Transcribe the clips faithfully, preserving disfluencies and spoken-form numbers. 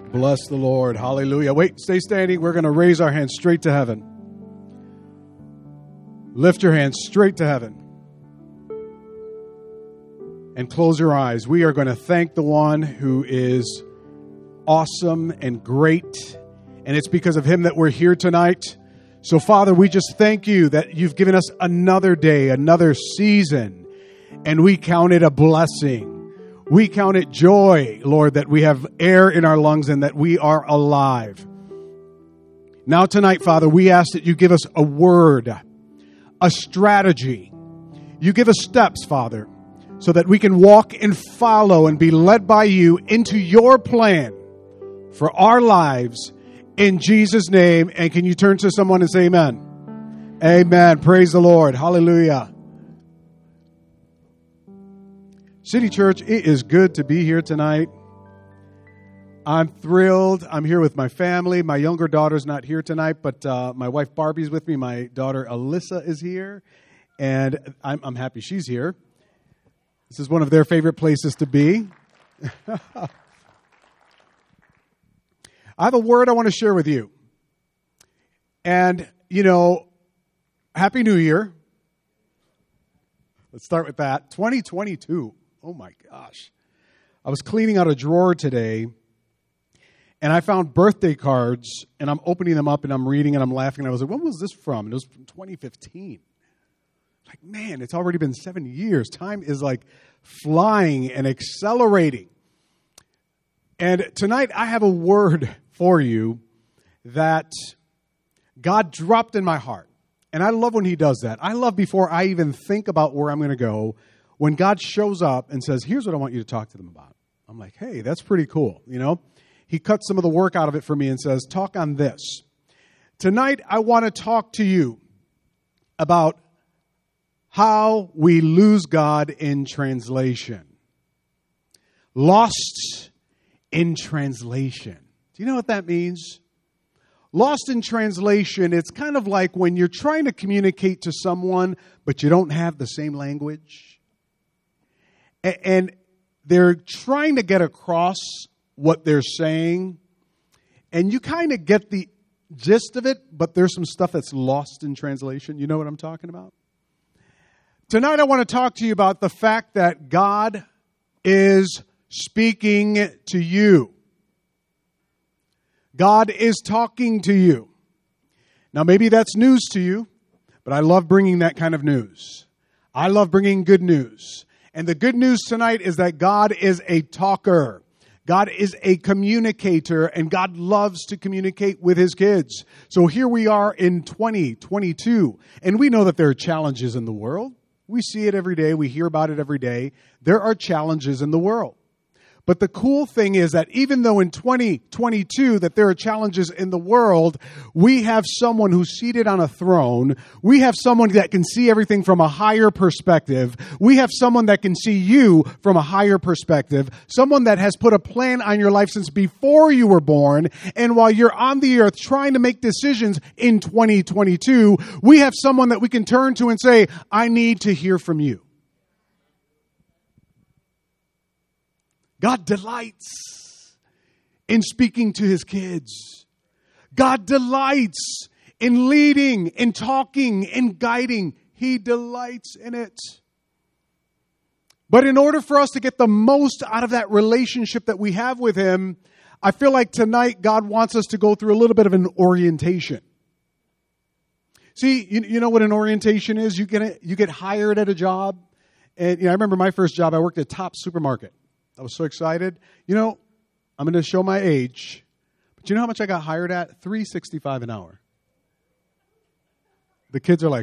Bless the Lord. Hallelujah. Wait, stay standing. We're going to raise our hands straight to heaven. Lift your hands straight to heaven. And close your eyes. We are going to thank the one who is awesome and great. And it's because of him that we're here tonight. So, Father, we just thank you that you've given us another day, another season. And we count it a blessing. We count it joy, Lord, that we have air in our lungs and that we are alive. Now tonight, Father, we ask that you give us a word, a strategy. You give us steps, Father, so that we can walk and follow and be led by you into your plan for our lives in Jesus' name. And can you turn to someone and say amen? Amen. Praise the Lord. Hallelujah. City Church, it is good to be here tonight. I'm thrilled. I'm here with my family. My younger daughter's not here tonight, but uh, my wife Barbie's with me. My daughter Alyssa is here, and I'm, I'm happy she's here. This is one of their favorite places to be. I have a word I want to share with you. And, you know, Happy New Year. Let's start with that. twenty twenty-two. Oh, my gosh. I was cleaning out a drawer today, and I found birthday cards, and I'm opening them up, and I'm reading, and I'm laughing. And I was like, when was this from? And it was from twenty fifteen. Like, man, it's already been seven years. Time is like flying and accelerating. And tonight, I have a word for you that God dropped in my heart. And I love when he does that. I love before I even think about where I'm going to go, when God shows up and says, here's what I want you to talk to them about. I'm like, hey, that's pretty cool. You know, he cuts some of the work out of it for me and says, talk on this. Tonight, I want to talk to you about how we lose God in translation. Lost in translation. Do you know what that means? Lost in translation, it's kind of like when you're trying to communicate to someone, but you don't have the same language. And they're trying to get across what they're saying. And you kind of get the gist of it, but there's some stuff that's lost in translation. You know what I'm talking about? Tonight I want to talk to you about the fact that God is speaking to you. God is talking to you. Now, maybe that's news to you, but I love bringing that kind of news. I love bringing good news. And the good news tonight is that God is a talker. God is a communicator, and God loves to communicate with his kids. So here we are in twenty twenty-two, and we know that there are challenges in the world. We see it every day. We hear about it every day. There are challenges in the world. But the cool thing is that even though in twenty twenty-two that there are challenges in the world, we have someone who's seated on a throne. We have someone that can see everything from a higher perspective. We have someone that can see you from a higher perspective. Someone that has put a plan on your life since before you were born. And while you're on the earth trying to make decisions in twenty twenty-two, we have someone that we can turn to and say, I need to hear from you. God delights in speaking to his kids. God delights in leading, in talking, in guiding. He delights in it. But in order for us to get the most out of that relationship that we have with him, I feel like tonight God wants us to go through a little bit of an orientation. See, you, you know what an orientation is? You get you get hired at a job. And you know, I remember my first job, I worked at Tops Supermarket. I was so excited. You know, I'm going to show my age. But you know how much I got hired at? three dollars and sixty-five cents an hour. The kids are like,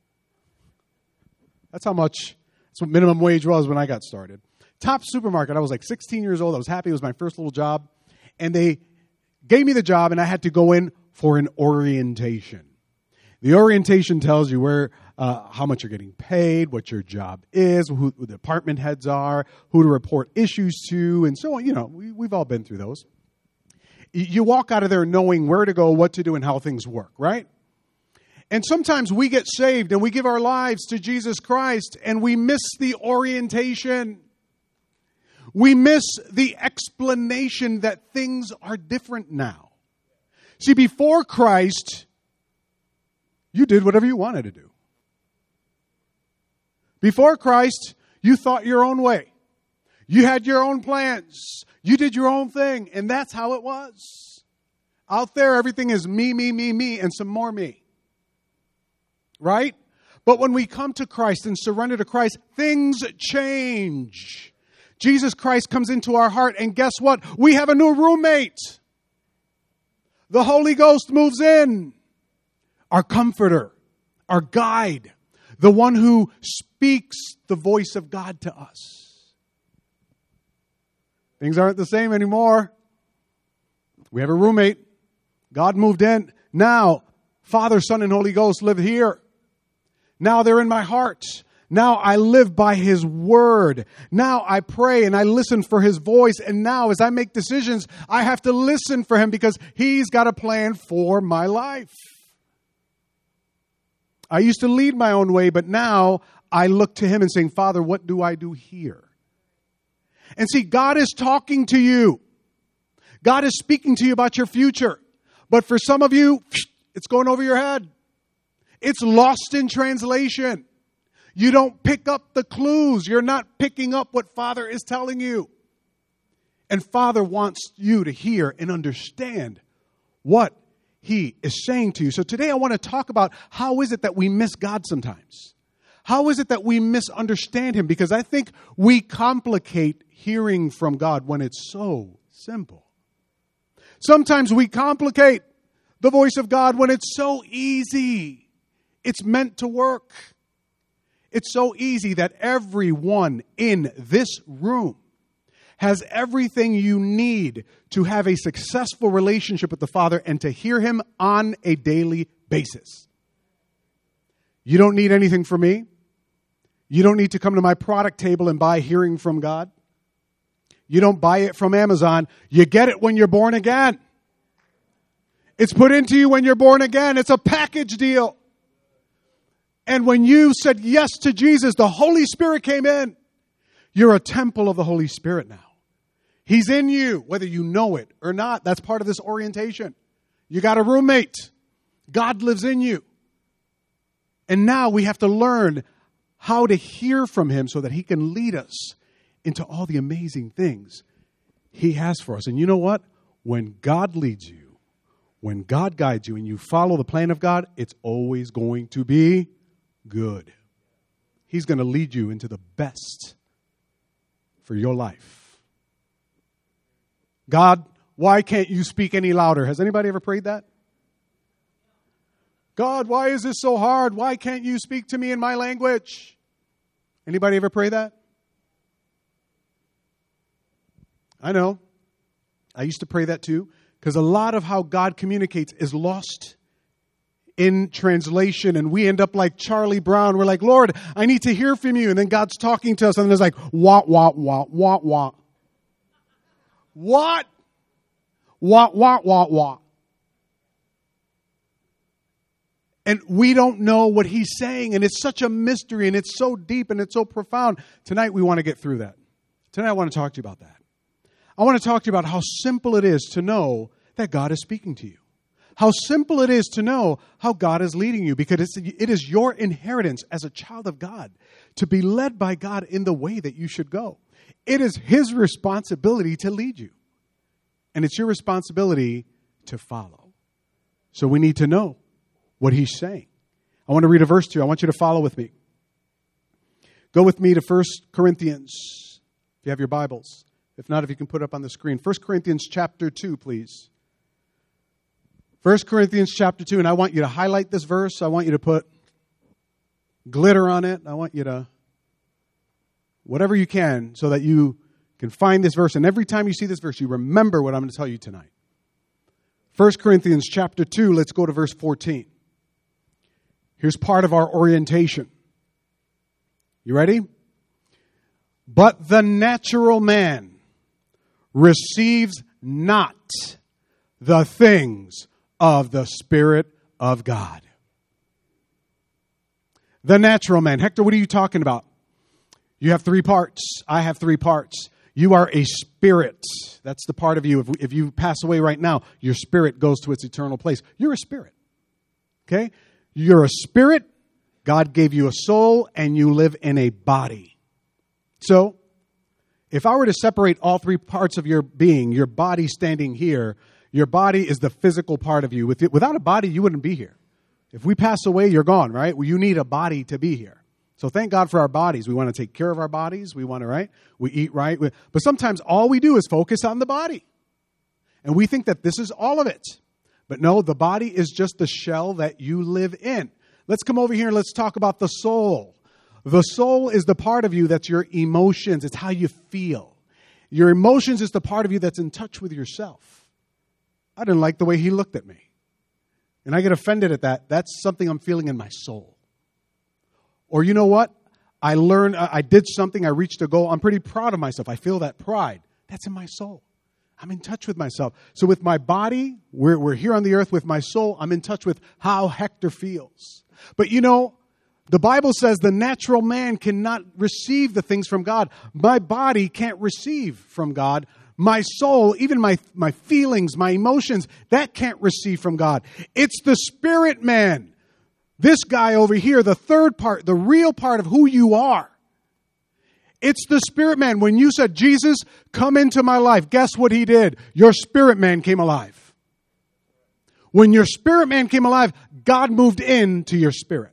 that's how much, that's what minimum wage was when I got started. Top Supermarket, I was like sixteen years old. I was happy. It was my first little job. And they gave me the job, and I had to go in for an orientation. The orientation tells you where, uh, how much you're getting paid, what your job is, who, who the department heads are, who to report issues to, and so on. You know, we, we've all been through those. You walk out of there knowing where to go, what to do, and how things work, right? And sometimes we get saved and we give our lives to Jesus Christ and we miss the orientation. We miss the explanation that things are different now. See, before Christ, you did whatever you wanted to do. Before Christ, you thought your own way. You had your own plans. You did your own thing, and that's how it was. Out there, everything is me, me, me, me, and some more me. Right? But when we come to Christ and surrender to Christ, things change. Jesus Christ comes into our heart, and guess what? We have a new roommate. The Holy Ghost moves in. Our comforter, our guide, the one who speaks the voice of God to us. Things aren't the same anymore. We have a roommate. God moved in. Now, Father, Son, and Holy Ghost live here. Now they're in my heart. Now I live by His Word. Now I pray and I listen for His voice. And now as I make decisions, I have to listen for Him because He's got a plan for my life. I used to lead my own way, but now I look to Him and saying, Father, what do I do here? And see, God is talking to you. God is speaking to you about your future. But for some of you, it's going over your head. It's lost in translation. You don't pick up the clues. You're not picking up what Father is telling you. And Father wants you to hear and understand what He is saying to you. So today I want to talk about how is it that we miss God sometimes? How is it that we misunderstand Him? Because I think we complicate hearing from God when it's so simple. Sometimes we complicate the voice of God when it's so easy. It's meant to work. It's so easy that everyone in this room has everything you need to have a successful relationship with the Father and to hear Him on a daily basis. You don't need anything from me. You don't need to come to my product table and buy hearing from God. You don't buy it from Amazon. You get it when you're born again. It's put into you when you're born again. It's a package deal. And when you said yes to Jesus, the Holy Spirit came in. You're a temple of the Holy Spirit now. He's in you, whether you know it or not. That's part of this orientation. You got a roommate. God lives in you. And now we have to learn how to hear from Him so that He can lead us into all the amazing things He has for us. And you know what? When God leads you, when God guides you and you follow the plan of God, it's always going to be good. He's going to lead you into the best for your life. God, why can't you speak any louder? Has anybody ever prayed that? God, why is this so hard? Why can't you speak to me in my language? Anybody ever pray that? I know. I used to pray that too, because a lot of how God communicates is lost in translation, and we end up like Charlie Brown. We're like, Lord, I need to hear from you. And then God's talking to us, and there's like, wah, wah, wah, wah, wah. What? Wah, wah, wah, wah. And we don't know what He's saying, and it's such a mystery, and it's so deep, and it's so profound. Tonight, we want to get through that. Tonight, I want to talk to you about that. I want to talk to you about how simple it is to know that God is speaking to you. How simple it is to know how God is leading you, because it's, it is your inheritance as a child of God to be led by God in the way that you should go. It is His responsibility to lead you, and it's your responsibility to follow. So we need to know what He's saying. I want to read a verse to you. I want you to follow with me. Go with me to First Corinthians, if you have your Bibles. If not, if you can put it up on the screen. First Corinthians chapter two, please. First Corinthians chapter two, and I want you to highlight this verse. I want you to put glitter on it. I want you to, whatever you can, so that you can find this verse. And every time you see this verse, you remember what I'm going to tell you tonight. First Corinthians chapter two, let's go to verse fourteen. Here's part of our orientation. You ready? But the natural man receives not the things of the Spirit of God. The natural man. Hector, what are you talking about? You have three parts. I have three parts. You are a spirit. That's the part of you. If, if you pass away right now, your spirit goes to its eternal place. You're a spirit. Okay? You're a spirit. God gave you a soul, and you live in a body. So, if I were to separate all three parts of your being, your body standing here, your body is the physical part of you. Without a body, you wouldn't be here. If we pass away, you're gone, right? Well, you need a body to be here. So thank God for our bodies. We want to take care of our bodies. We want to, right? We eat right. But sometimes all we do is focus on the body. And we think that this is all of it. But no, the body is just the shell that you live in. Let's come over here and let's talk about the soul. The soul is the part of you that's your emotions. It's how you feel. Your emotions is the part of you that's in touch with yourself. I didn't like the way he looked at me. And I get offended at that. That's something I'm feeling in my soul. Or you know what? I learned, I did something, I reached a goal. I'm pretty proud of myself. I feel that pride. That's in my soul. I'm in touch with myself. So with my body, we're, we're here on the earth. With my soul, I'm in touch with how Hector feels. But you know, the Bible says the natural man cannot receive the things from God. My body can't receive from God. My soul, even my, my feelings, my emotions, that can't receive from God. It's the spirit man. This guy over here, the third part, the real part of who you are. It's the spirit man. When you said, Jesus, come into my life, guess what he did? Your spirit man came alive. When your spirit man came alive, God moved into your spirit.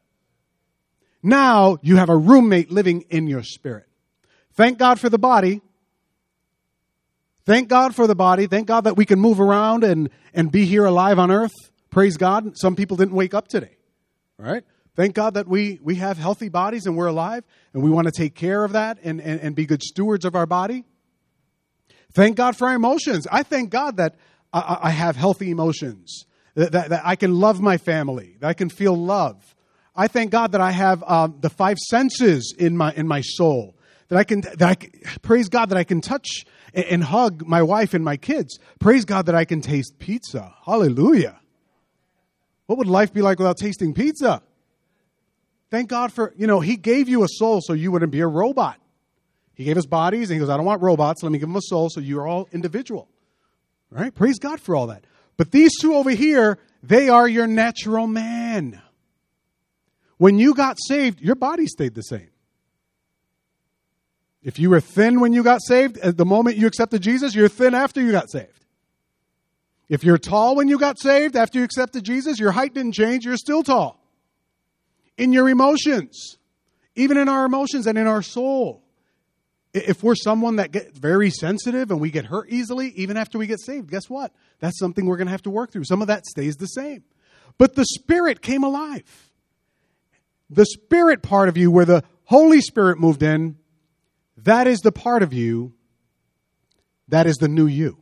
Now you have a roommate living in your spirit. Thank God for the body. Thank God for the body. Thank God that we can move around and, and be here alive on earth. Praise God. Some people didn't wake up today. All right? Thank God that we, we have healthy bodies and we're alive. And we want to take care of that and, and, and be good stewards of our body. Thank God for our emotions. I thank God that I, I have healthy emotions. That, that, that I can love my family. That I can feel love. I thank God that I have um, the five senses in my in my soul. That I can, that I can, praise God that I can touch and, and hug my wife and my kids. Praise God that I can taste pizza. Hallelujah. What would life be like without tasting pizza? Thank God for, you know, he gave you a soul so you wouldn't be a robot. He gave us bodies and he goes, I don't want robots. Let me give them a soul so you're all individual. All right? Praise God for all that. But these two over here, they are your natural man. When you got saved, your body stayed the same. If you were thin when you got saved, at the moment you accepted Jesus, you're thin after you got saved. If you're tall when you got saved, after you accepted Jesus, your height didn't change, you're still tall. In your emotions, even in our emotions and in our soul. If we're someone that gets very sensitive and we get hurt easily, even after we get saved, guess what? That's something we're going to have to work through. Some of that stays the same. But the Spirit came alive. The Spirit part of you, where the Holy Spirit moved in, that is the part of you, that is the new you.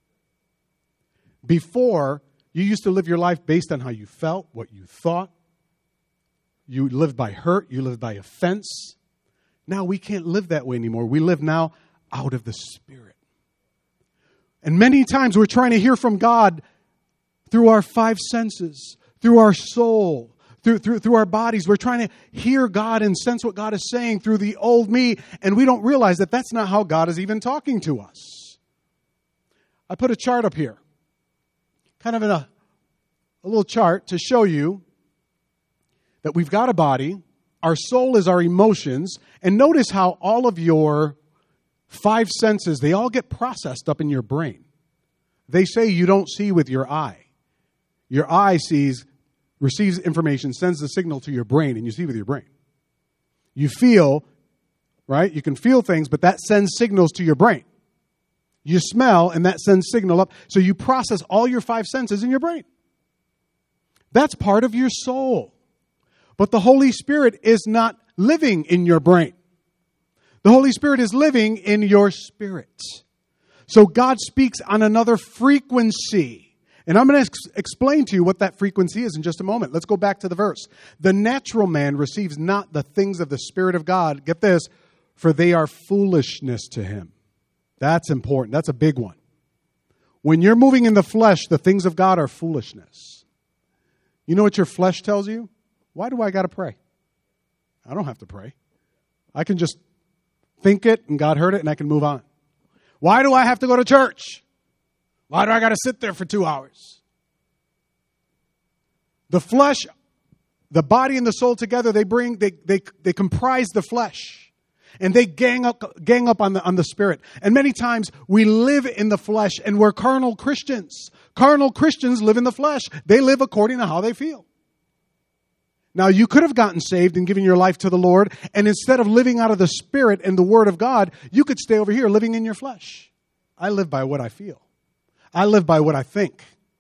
Before, you used to live your life based on how you felt, what you thought. You lived by hurt, you lived by offense. Now we can't live that way anymore. We live now out of the Spirit. And many times we're trying to hear from God through our five senses, through our soul, through, through, through our bodies. We're trying to hear God and sense what God is saying through the old me, and we don't realize that that's not how God is even talking to us. I put a chart up here, kind of in a, a little chart to show you that we've got a body. Our soul is our emotions. And notice how all of your five senses, they all get processed up in your brain. They say you don't see with your eye. Your eye sees, receives information, sends the signal to your brain, and you see with your brain. You feel, right? You can feel things, but that sends signals to your brain. You smell, and that sends signal up. So you process all your five senses in your brain. That's part of your soul. But the Holy Spirit is not living in your brain. The Holy Spirit is living in your spirit. So God speaks on another frequency. And I'm going to ex- explain to you what that frequency is in just a moment. Let's go back to the verse. The natural man receives not the things of the Spirit of God. Get this, for they are foolishness to him. That's important. That's a big one. When you're moving in the flesh, the things of God are foolishness. You know what your flesh tells you? Why do I got to pray? I don't have to pray. I can just think it and God heard it and I can move on. Why do I have to go to church? Why do I got to sit there for two hours? The flesh, the body and the soul together, they bring, they, they, they comprise the flesh. And they gang up, gang up on the, on the spirit. And many times we live in the flesh and we're carnal Christians. Carnal Christians live in the flesh. They live according to how they feel. Now, you could have gotten saved and given your life to the Lord, and instead of living out of the Spirit and the Word of God, you could stay over here living in your flesh. I live by what I feel. I live by what I think.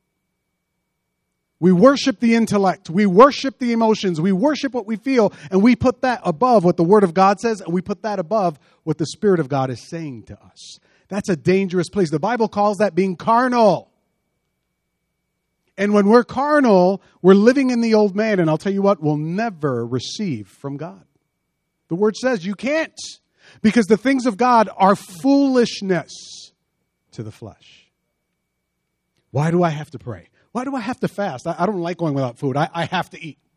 We worship the intellect. We worship the emotions. We worship what we feel, and we put that above what the Word of God says, and we put that above what the Spirit of God is saying to us. That's a dangerous place. The Bible calls that being carnal. And when we're carnal, we're living in the old man. And I'll tell you what, we'll never receive from God. The Word says you can't. Because the things of God are foolishness to the flesh. Why do I have to pray? Why do I have to fast? I, I don't like going without food. I, I have to eat.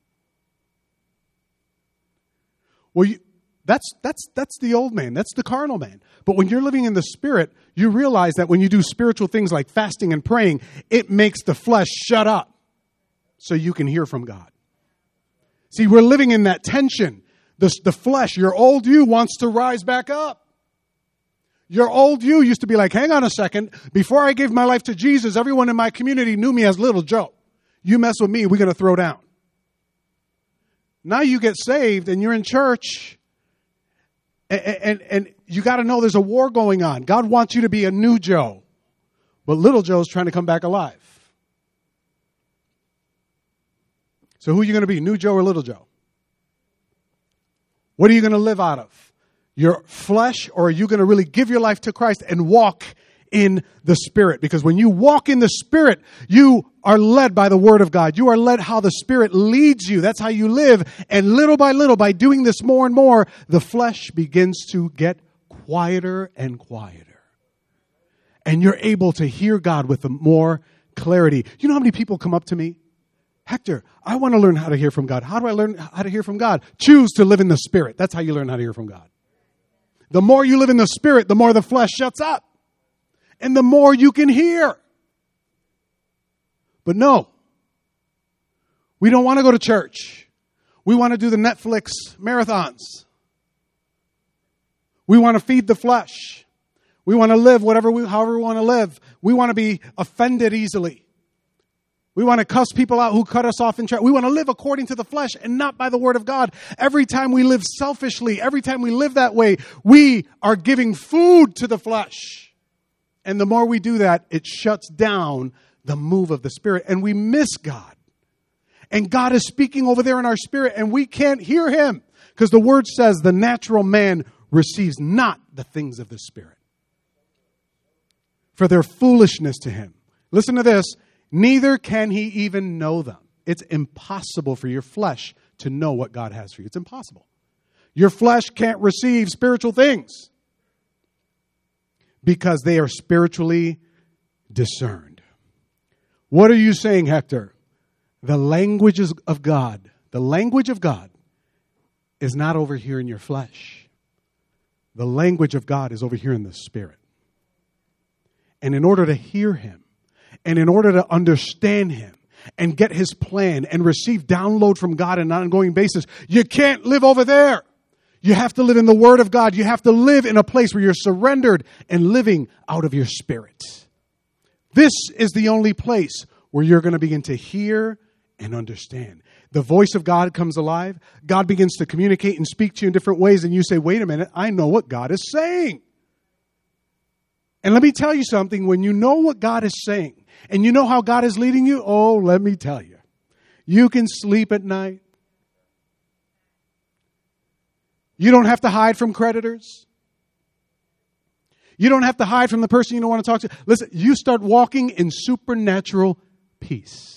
Well, you, that's, that's, that's the old man. That's the carnal man. But when you're living in the Spirit, you realize that when you do spiritual things like fasting and praying, it makes the flesh shut up so you can hear from God. See, we're living in that tension. The, the flesh, your old you wants to rise back up. Your old you used to be like, hang on a second. Before I gave my life to Jesus, everyone in my community knew me as Little Joe. You mess with me, we're going to throw down. Now you get saved and you're in church. And, and, and you got to know there's a war going on. God wants you to be a new Joe. But Little Joe's trying to come back alive. So who are you going to be, New Joe or Little Joe? What are you going to live out of? Your flesh, or are you going to really give your life to Christ and walk in the Spirit? Because when you walk in the Spirit, you are led by the Word of God. You are led how the Spirit leads you. That's how you live. And little by little, by doing this more and more, the flesh begins to get quieter and quieter. And you're able to hear God with more clarity. You know how many people come up to me? Hector, I want to learn how to hear from God. How do I learn how to hear from God? Choose to live in the Spirit. That's how you learn how to hear from God. The more you live in the Spirit, the more the flesh shuts up. And the more you can hear. But no, we don't want to go to church. We want to do the Netflix marathons. We want to feed the flesh. We want to live whatever we, however we want to live. We want to be offended easily. We want to cuss people out who cut us off in church. We want to live according to the flesh and not by the Word of God. Every time we live selfishly, every time we live that way, we are giving food to the flesh. And the more we do that, it shuts down the move of the Spirit. And we miss God. And God is speaking over there in our spirit, and we can't hear Him. Because the Word says the natural man receives not the things of the Spirit, for their foolishness to him. Listen to this. Neither can he even know them. It's impossible for your flesh to know what God has for you. It's impossible. Your flesh can't receive spiritual things because they are spiritually discerned. What are you saying, Hector? The languages of God, the language of God is not over here in your flesh. The language of God is over here in the Spirit. And in order to hear Him, and in order to understand Him and get His plan and receive download from God on an ongoing basis, you can't live over there. You have to live in the Word of God. You have to live in a place where you're surrendered and living out of your spirit. This is the only place where you're going to begin to hear and understand. The voice of God comes alive. God begins to communicate and speak to you in different ways. And you say, wait a minute, I know what God is saying. And let me tell you something. When you know what God is saying, and you know how God is leading you, oh, let me tell you. You can sleep at night. You don't have to hide from creditors. You don't have to hide from the person you don't want to talk to. Listen, you start walking in supernatural peace.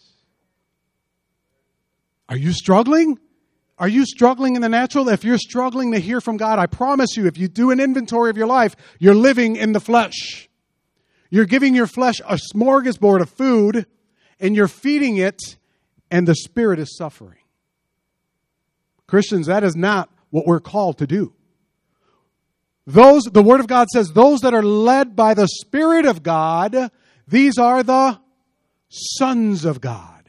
Are you struggling? Are you struggling in the natural? If you're struggling to hear from God, I promise you, if you do an inventory of your life, you're living in the flesh. You're giving your flesh a smorgasbord of food, and you're feeding it, and the spirit is suffering. Christians, that is not what we're called to do. Those, the Word of God says, those that are led by the Spirit of God, these are the sons of God.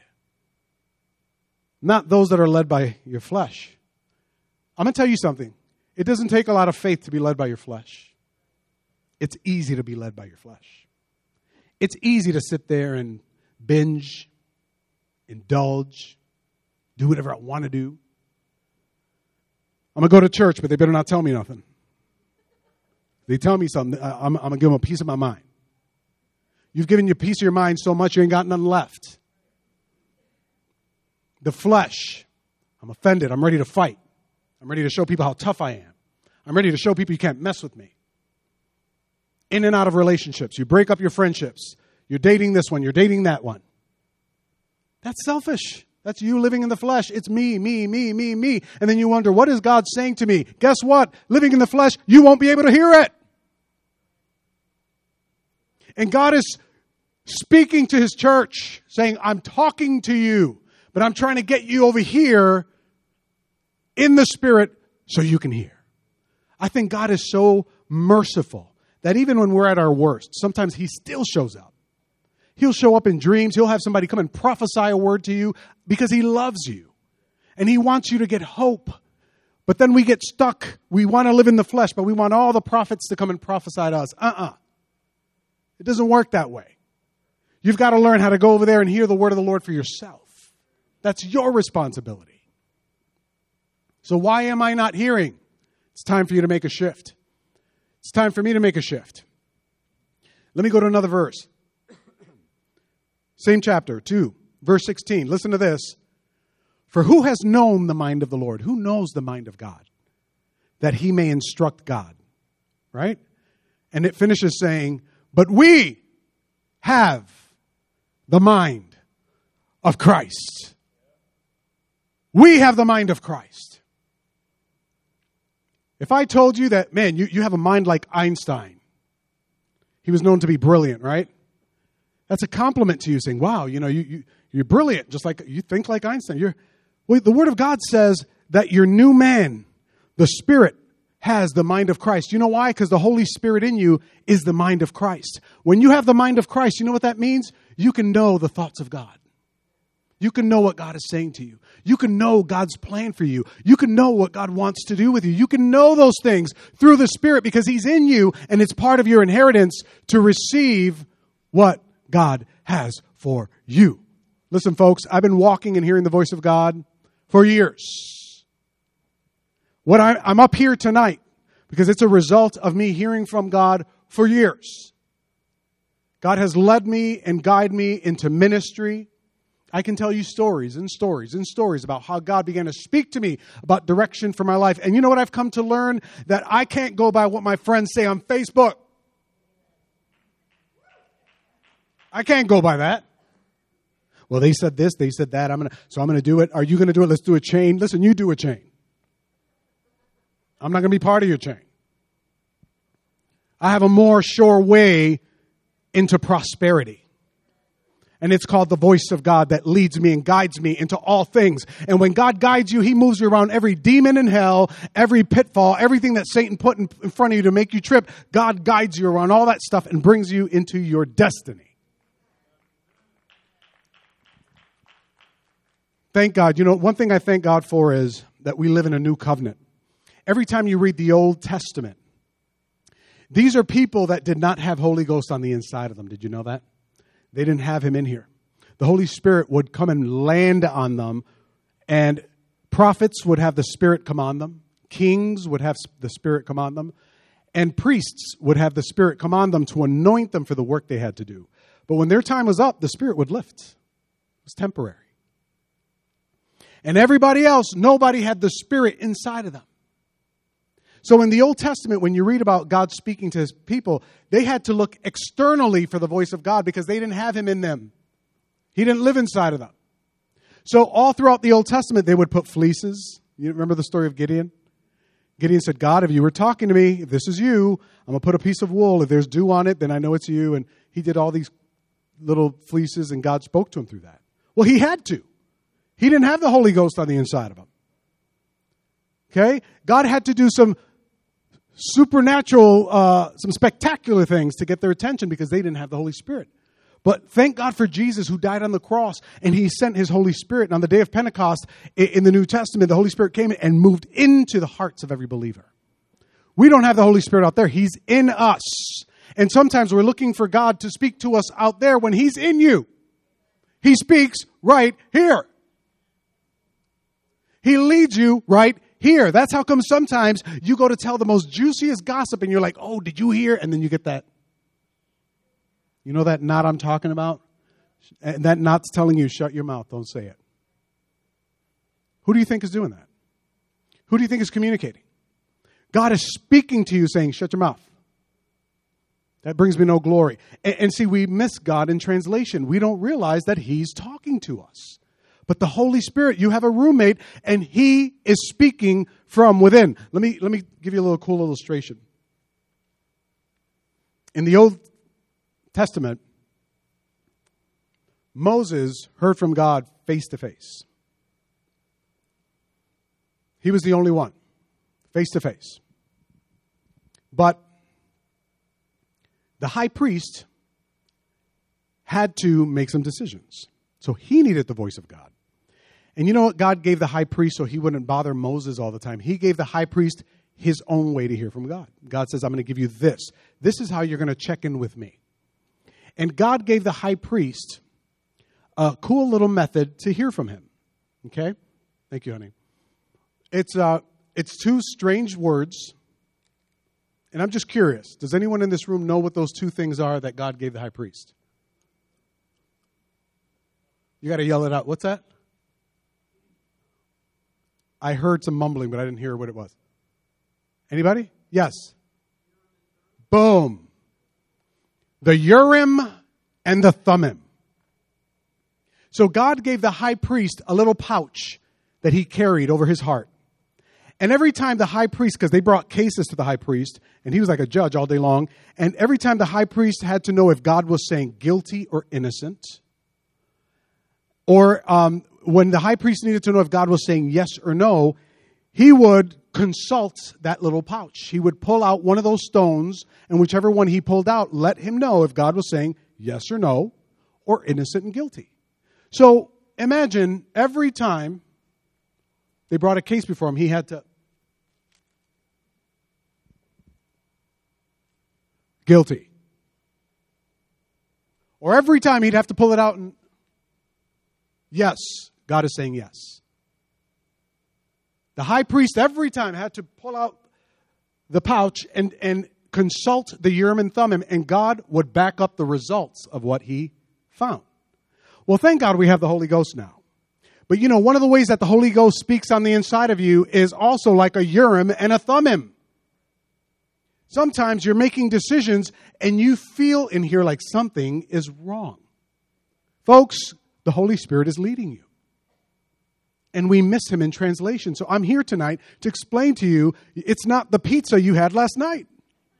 Not those that are led by your flesh. I'm going to tell you something. It doesn't take a lot of faith to be led by your flesh. It's easy to be led by your flesh. It's easy to sit there and binge, indulge, do whatever I want to do. I'm going to go to church, but they better not tell me nothing. They tell me something, I'm, I'm going to give them a piece of my mind. You've given your piece of your mind so much you ain't got nothing left. The flesh. I'm offended. I'm ready to fight. I'm ready to show people how tough I am. I'm ready to show people you can't mess with me. In and out of relationships. You break up your friendships. You're dating this one. You're dating that one. That's selfish. That's you living in the flesh. It's me, me, me, me, me. And then you wonder, what is God saying to me? Guess what? Living in the flesh, you won't be able to hear it. And God is speaking to His church, saying, I'm talking to you, but I'm trying to get you over here in the Spirit so you can hear. I think God is so merciful that even when we're at our worst, sometimes He still shows up. He'll show up in dreams. He'll have somebody come and prophesy a word to you because He loves you. And He wants you to get hope. But then we get stuck. We want to live in the flesh, but we want all the prophets to come and prophesy to us. Uh-uh. It doesn't work that way. You've got to learn how to go over there and hear the word of the Lord for yourself. That's your responsibility. So why am I not hearing? It's time for you to make a shift. It's time for me to make a shift. Let me go to another verse. Same chapter, two, verse sixteen. Listen to this. For who has known the mind of the Lord? Who knows the mind of God? That he may instruct God. Right? And it finishes saying, but we have the mind of Christ. We have the mind of Christ. If I told you that, man, you, you have a mind like Einstein. He was known to be brilliant, right? That's a compliment to you, saying, wow, you know, you, you, you're brilliant, just like you think like Einstein. You're, well, the Word of God says that your new man, the Spirit, has the mind of Christ. You know why? Because the Holy Spirit in you is the mind of Christ. When you have the mind of Christ, you know what that means? You can know the thoughts of God. You can know what God is saying to you. You can know God's plan for you. You can know what God wants to do with you. You can know those things through the Spirit because He's in you and it's part of your inheritance to receive what God has for you. Listen, folks, I've been walking and hearing the voice of God for years. What I, I'm up here tonight because it's a result of me hearing from God for years. God has led me and guided me into ministry. I can tell you stories and stories and stories about how God began to speak to me about direction for my life. And you know what I've come to learn? That I can't go by what my friends say on Facebook. I can't go by that. Well, they said this, they said that. I'm gonna, so I'm going to do it. Are you going to do it? Let's do a chain. Listen, you do a chain. I'm not going to be part of your chain. I have a more sure way into prosperity. And it's called the voice of God that leads me and guides me into all things. And when God guides you, He moves you around every demon in hell, every pitfall, everything that Satan put in, in front of you to make you trip. God guides you around all that stuff and brings you into your destiny. Thank God. You know, one thing I thank God for is that we live in a new covenant. Every time you read the Old Testament, these are people that did not have Holy Ghost on the inside of them. Did you know that? They didn't have Him in here. The Holy Spirit would come and land on them, and prophets would have the Spirit come on them. Kings would have the Spirit come on them. And priests would have the Spirit come on them to anoint them for the work they had to do. But when their time was up, the Spirit would lift. It was temporary. And everybody else, nobody had the Spirit inside of them. So in the Old Testament, when you read about God speaking to His people, they had to look externally for the voice of God because they didn't have Him in them. He didn't live inside of them. So all throughout the Old Testament, they would put fleeces. You remember the story of Gideon? Gideon said, God, if you were talking to me, if this is you, I'm going to put a piece of wool. If there's dew on it, then I know it's you. And he did all these little fleeces, and God spoke to him through that. Well, he had to. He didn't have the Holy Ghost on the inside of him. Okay? God had to do some supernatural, uh, some spectacular things to get their attention because they didn't have the Holy Spirit. But thank God for Jesus who died on the cross and he sent his Holy Spirit. And on the day of Pentecost in the New Testament, the Holy Spirit came and moved into the hearts of every believer. We don't have the Holy Spirit out there. He's in us. And sometimes we're looking for God to speak to us out there when he's in you. He speaks right here. He leads you right here. That's how come sometimes you go to tell the most juiciest gossip and you're like, oh, did you hear? And then you get that. You know that knot I'm talking about? And that knot's telling you, shut your mouth, don't say it. Who do you think is doing that? Who do you think is communicating? God is speaking to you saying, shut your mouth. That brings me no glory. And, and see, we miss God in translation. We don't realize that he's talking to us. But the Holy Spirit, you have a roommate, and he is speaking from within. Let me, let me give you a little cool illustration. In the Old Testament, Moses heard from God face to face. He was the only one, face to face. But the high priest had to make some decisions. So he needed the voice of God. And you know what? God gave the high priest so he wouldn't bother Moses all the time. He gave the high priest his own way to hear from God. God says, I'm going to give you this. This is how you're going to check in with me. And God gave the high priest a cool little method to hear from him. Okay? Thank you, honey. It's uh, it's two strange words. And I'm just curious. Does anyone in this room know what those two things are that God gave the high priest? You got to yell it out. What's that? I heard some mumbling, but I didn't hear what it was. Anybody? Yes. Boom. The Urim and the Thummim. So God gave the high priest a little pouch that he carried over his heart. And every time the high priest, because they brought cases to the high priest, and he was like a judge all day long, and every time the high priest had to know if God was saying guilty or innocent, or um, when the high priest needed to know if God was saying yes or no, he would consult that little pouch. He would pull out one of those stones, and whichever one he pulled out, let him know if God was saying yes or no, or innocent and guilty. So imagine every time they brought a case before him, he had to guilty. Or every time he'd have to pull it out and yes, God is saying yes. The high priest every time had to pull out the pouch and, and consult the Urim and Thummim, and God would back up the results of what he found. Well, thank God we have the Holy Ghost now. But you know, one of the ways that the Holy Ghost speaks on the inside of you is also like a Urim and a Thummim. Sometimes you're making decisions and you feel in here like something is wrong. Folks, the Holy Spirit is leading you. And we miss him in translation. So I'm here tonight to explain to you, it's not the pizza you had last night.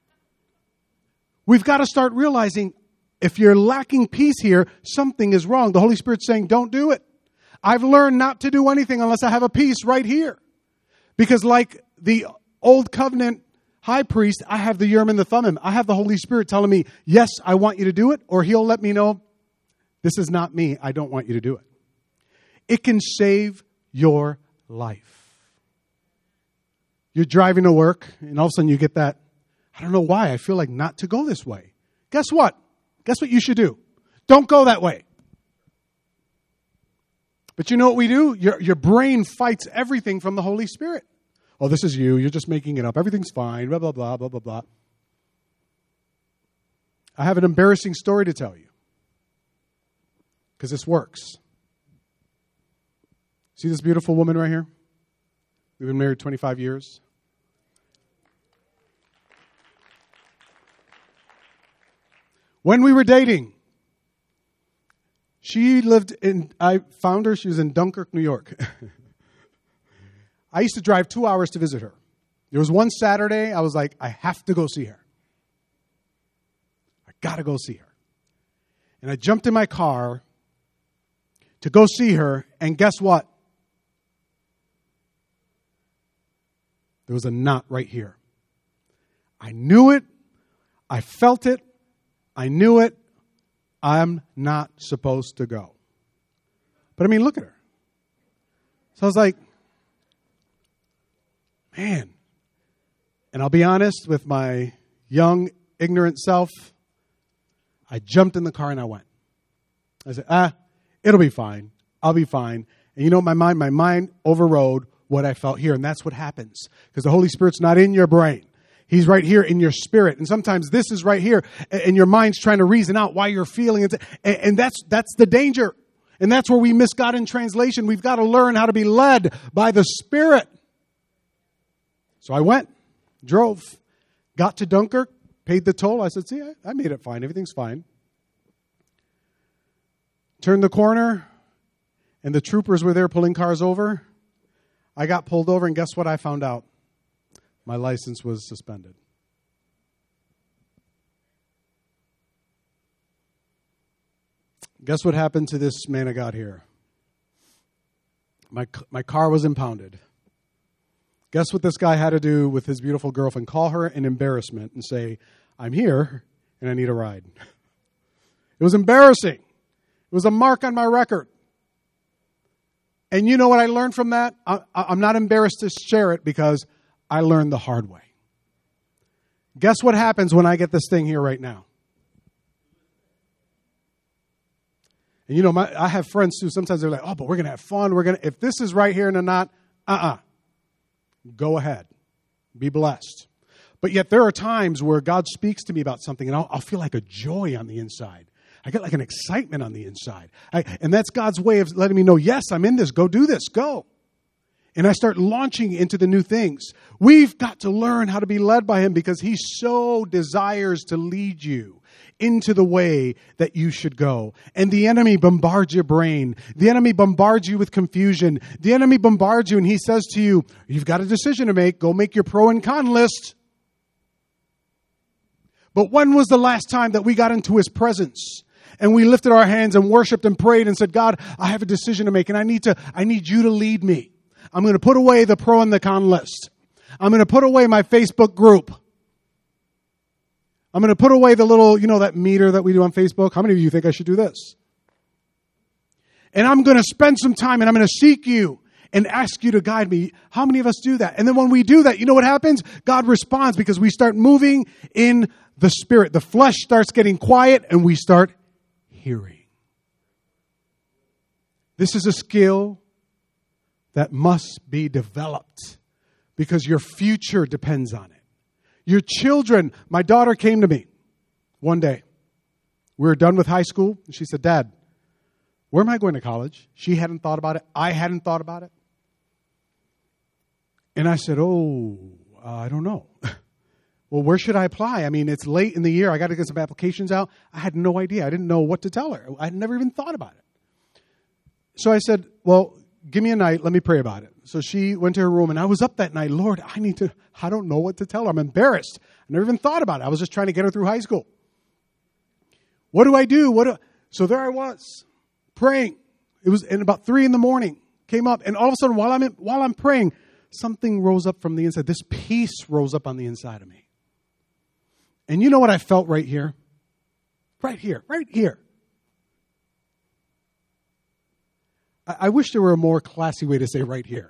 We've got to start realizing if you're lacking peace here, something is wrong. The Holy Spirit's saying, don't do it. I've learned not to do anything unless I have a peace right here. Because like the old covenant high priest, I have the Urim and the Thummim. I have the Holy Spirit telling me, yes, I want you to do it. Or he'll let me know, this is not me. I don't want you to do it. It can save your life. You're driving to work and all of a sudden you get that, I don't know why, I feel like not to go this way. Guess what? Guess what you should do? Don't go that way. But you know what we do? Your, your brain fights everything from the Holy Spirit. Oh, this is you. You're just making it up. Everything's fine. Blah, blah, blah, blah, blah, blah. I have an embarrassing story to tell you. Because this works. See this beautiful woman right here? We've been married twenty-five years. When we were dating, she lived in, I found her, she was in Dunkirk, New York. I used to drive two hours to visit her. There was one Saturday, I was like, I have to go see her. I got to go see her. And I jumped in my car to go see her, and guess what? There was a knot right here. I knew it. I felt it. I knew it. I'm not supposed to go. But I mean, look at her. So I was like, man. And I'll be honest with my young, ignorant self. I jumped in the car and I went. I said, ah, it'll be fine. I'll be fine. And you know, my mind, my mind overrode what I felt here. And that's what happens. Because the Holy Spirit's not in your brain. He's right here in your spirit. And sometimes this is right here. And your mind's trying to reason out why you're feeling it. And that's, that's the danger. And that's where we miss God in translation. We've got to learn how to be led by the Spirit. So I went, drove, got to Dunkirk, paid the toll. I said, see, I, I made it fine. Everything's fine. Turned the corner, and the troopers were there pulling cars over. I got pulled over, and guess what I found out? My license was suspended. Guess what happened to this man of God here? My, my car was impounded. Guess what this guy had to do with his beautiful girlfriend? Call her in embarrassment and say, I'm here and I need a ride. It was embarrassing. It was a mark on my record. And you know what I learned from that? I, I'm not embarrassed to share it because I learned the hard way. Guess what happens when I get this thing here right now? And you know, my, I have friends too. Sometimes they're like, oh, but we're going to have fun. We're going to, if this is right here and not, uh-uh. Go ahead. Be blessed. But yet there are times where God speaks to me about something and I'll, I'll feel like a joy on the inside. I get like an excitement on the inside. I, and that's God's way of letting me know, yes, I'm in this. Go do this. Go. And I start launching into the new things. We've got to learn how to be led by Him because He so desires to lead you into the way that you should go. And the enemy bombards your brain. The enemy bombards you with confusion. The enemy bombards you and he says to you, you've got a decision to make. Go make your pro and con list. But when was the last time that we got into His presence and we lifted our hands and worshiped and prayed and said, God, I have a decision to make and I need to, I need you to lead me. I'm going to put away the pro and the con list. I'm going to put away my Facebook group. I'm going to put away the little, you know, that meter that we do on Facebook. How many of you think I should do this? And I'm going to spend some time and I'm going to seek you and ask you to guide me. How many of us do that? And then when we do that, you know what happens? God responds because we start moving in the Spirit. The flesh starts getting quiet and we start hearing. This is a skill that must be developed because your future depends on it. Your children, my daughter came to me one day. We were done with high school. And she said, Dad, where am I going to college? She hadn't thought about it. I hadn't thought about it. And I said, oh, uh, I don't know. Well, where should I apply? I mean, it's late in the year. I got to get some applications out. I had no idea. I didn't know what to tell her. I had never even thought about it. So I said, well, give me a night. Let me pray about it. So she went to her room, and I was up that night. Lord, I need to, I don't know what to tell her. I'm embarrassed. I never even thought about it. I was just trying to get her through high school. What do I do? What do, so there I was, praying. It was in about three in the morning, came up, and all of a sudden, while I'm in, while I'm praying, something rose up from the inside. This peace rose up on the inside of me. And you know what I felt right here? Right here, right here. I, I wish there were a more classy way to say right here.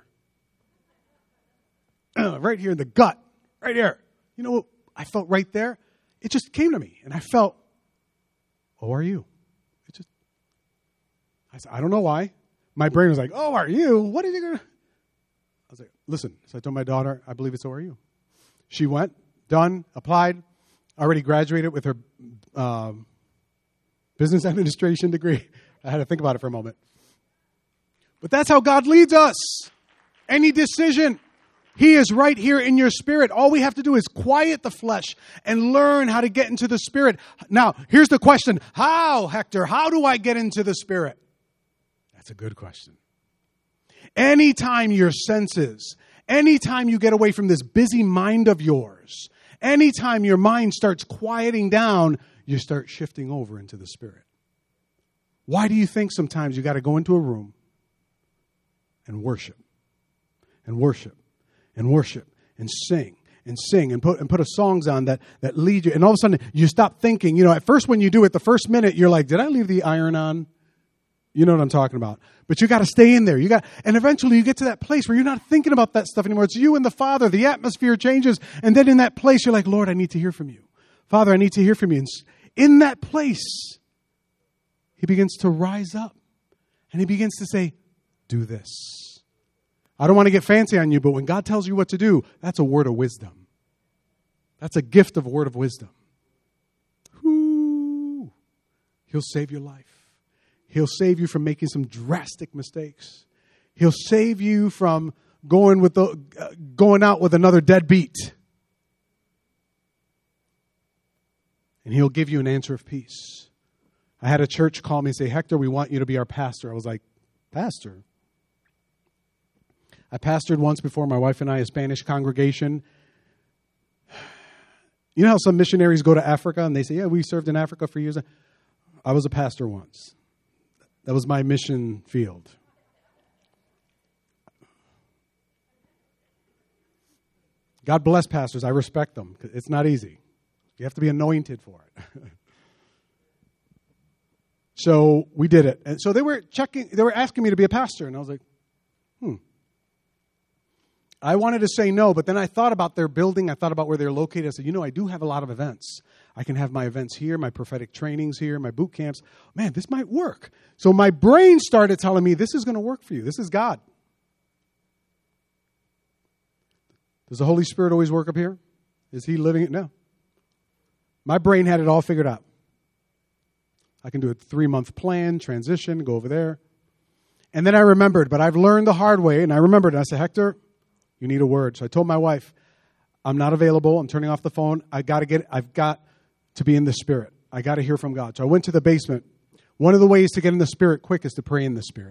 Right here in the gut. Right here. You know what I felt right there? It just came to me. And I felt, oh, are you? It just, I said, I don't know why. My brain was like, oh, are you? What are you going to? I was like, listen. So I told my daughter, I believe it's oh, are you? She went, done, applied, already graduated with her um, business administration degree. I had to think about it for a moment. But that's how God leads us. Any decision. He is right here in your spirit. All we have to do is quiet the flesh and learn how to get into the Spirit. Now, here's the question. How, Hector? How do I get into the Spirit? That's a good question. Anytime your senses, anytime you get away from this busy mind of yours, anytime your mind starts quieting down, you start shifting over into the Spirit. Why do you think sometimes you got to go into a room and worship and worship and worship and sing and sing and put and put a songs on that, that lead you. And all of a sudden, you stop thinking. You know, at first when you do it, the first minute, you're like, did I leave the iron on? You know what I'm talking about. But you got to stay in there. You got, and eventually you get to that place where you're not thinking about that stuff anymore. It's you and the Father. The atmosphere changes. And then in that place, you're like, Lord, I need to hear from you. Father, I need to hear from you. And in that place, he begins to rise up. And he begins to say, do this. I don't want to get fancy on you, but when God tells you what to do, that's a word of wisdom. That's a gift of a word of wisdom. Whoo. He'll save your life. He'll save you from making some drastic mistakes. He'll save you from going with the uh, going out with another deadbeat. And he'll give you an answer of peace. I had a church call me and say, Hector, we want you to be our pastor. I was like, pastor? I pastored once before, my wife and I, a Spanish congregation. You know how some missionaries go to Africa and they say, yeah, we served in Africa for years. I was a pastor once. That was my mission field. God bless pastors. I respect them. It's not easy. You have to be anointed for it. So we did it. And so they were checking, they were asking me to be a pastor. And I was like, hmm. I wanted to say no, but then I thought about their building. I thought about where they're located. I said, you know, I do have a lot of events. I can have my events here, my prophetic trainings here, my boot camps. Man, this might work. So my brain started telling me, this is going to work for you. This is God. Does the Holy Spirit always work up here? Is he living it? No. My brain had it all figured out. I can do a three-month plan, transition, go over there. And then I remembered, but I've learned the hard way, and I remembered, and I said, Hector, you need a word. So I told my wife, I'm not available. I'm turning off the phone. I got to get, I've got to be in the Spirit. I got to hear from God. So I went to the basement. One of the ways to get in the Spirit quick is to pray in the Spirit.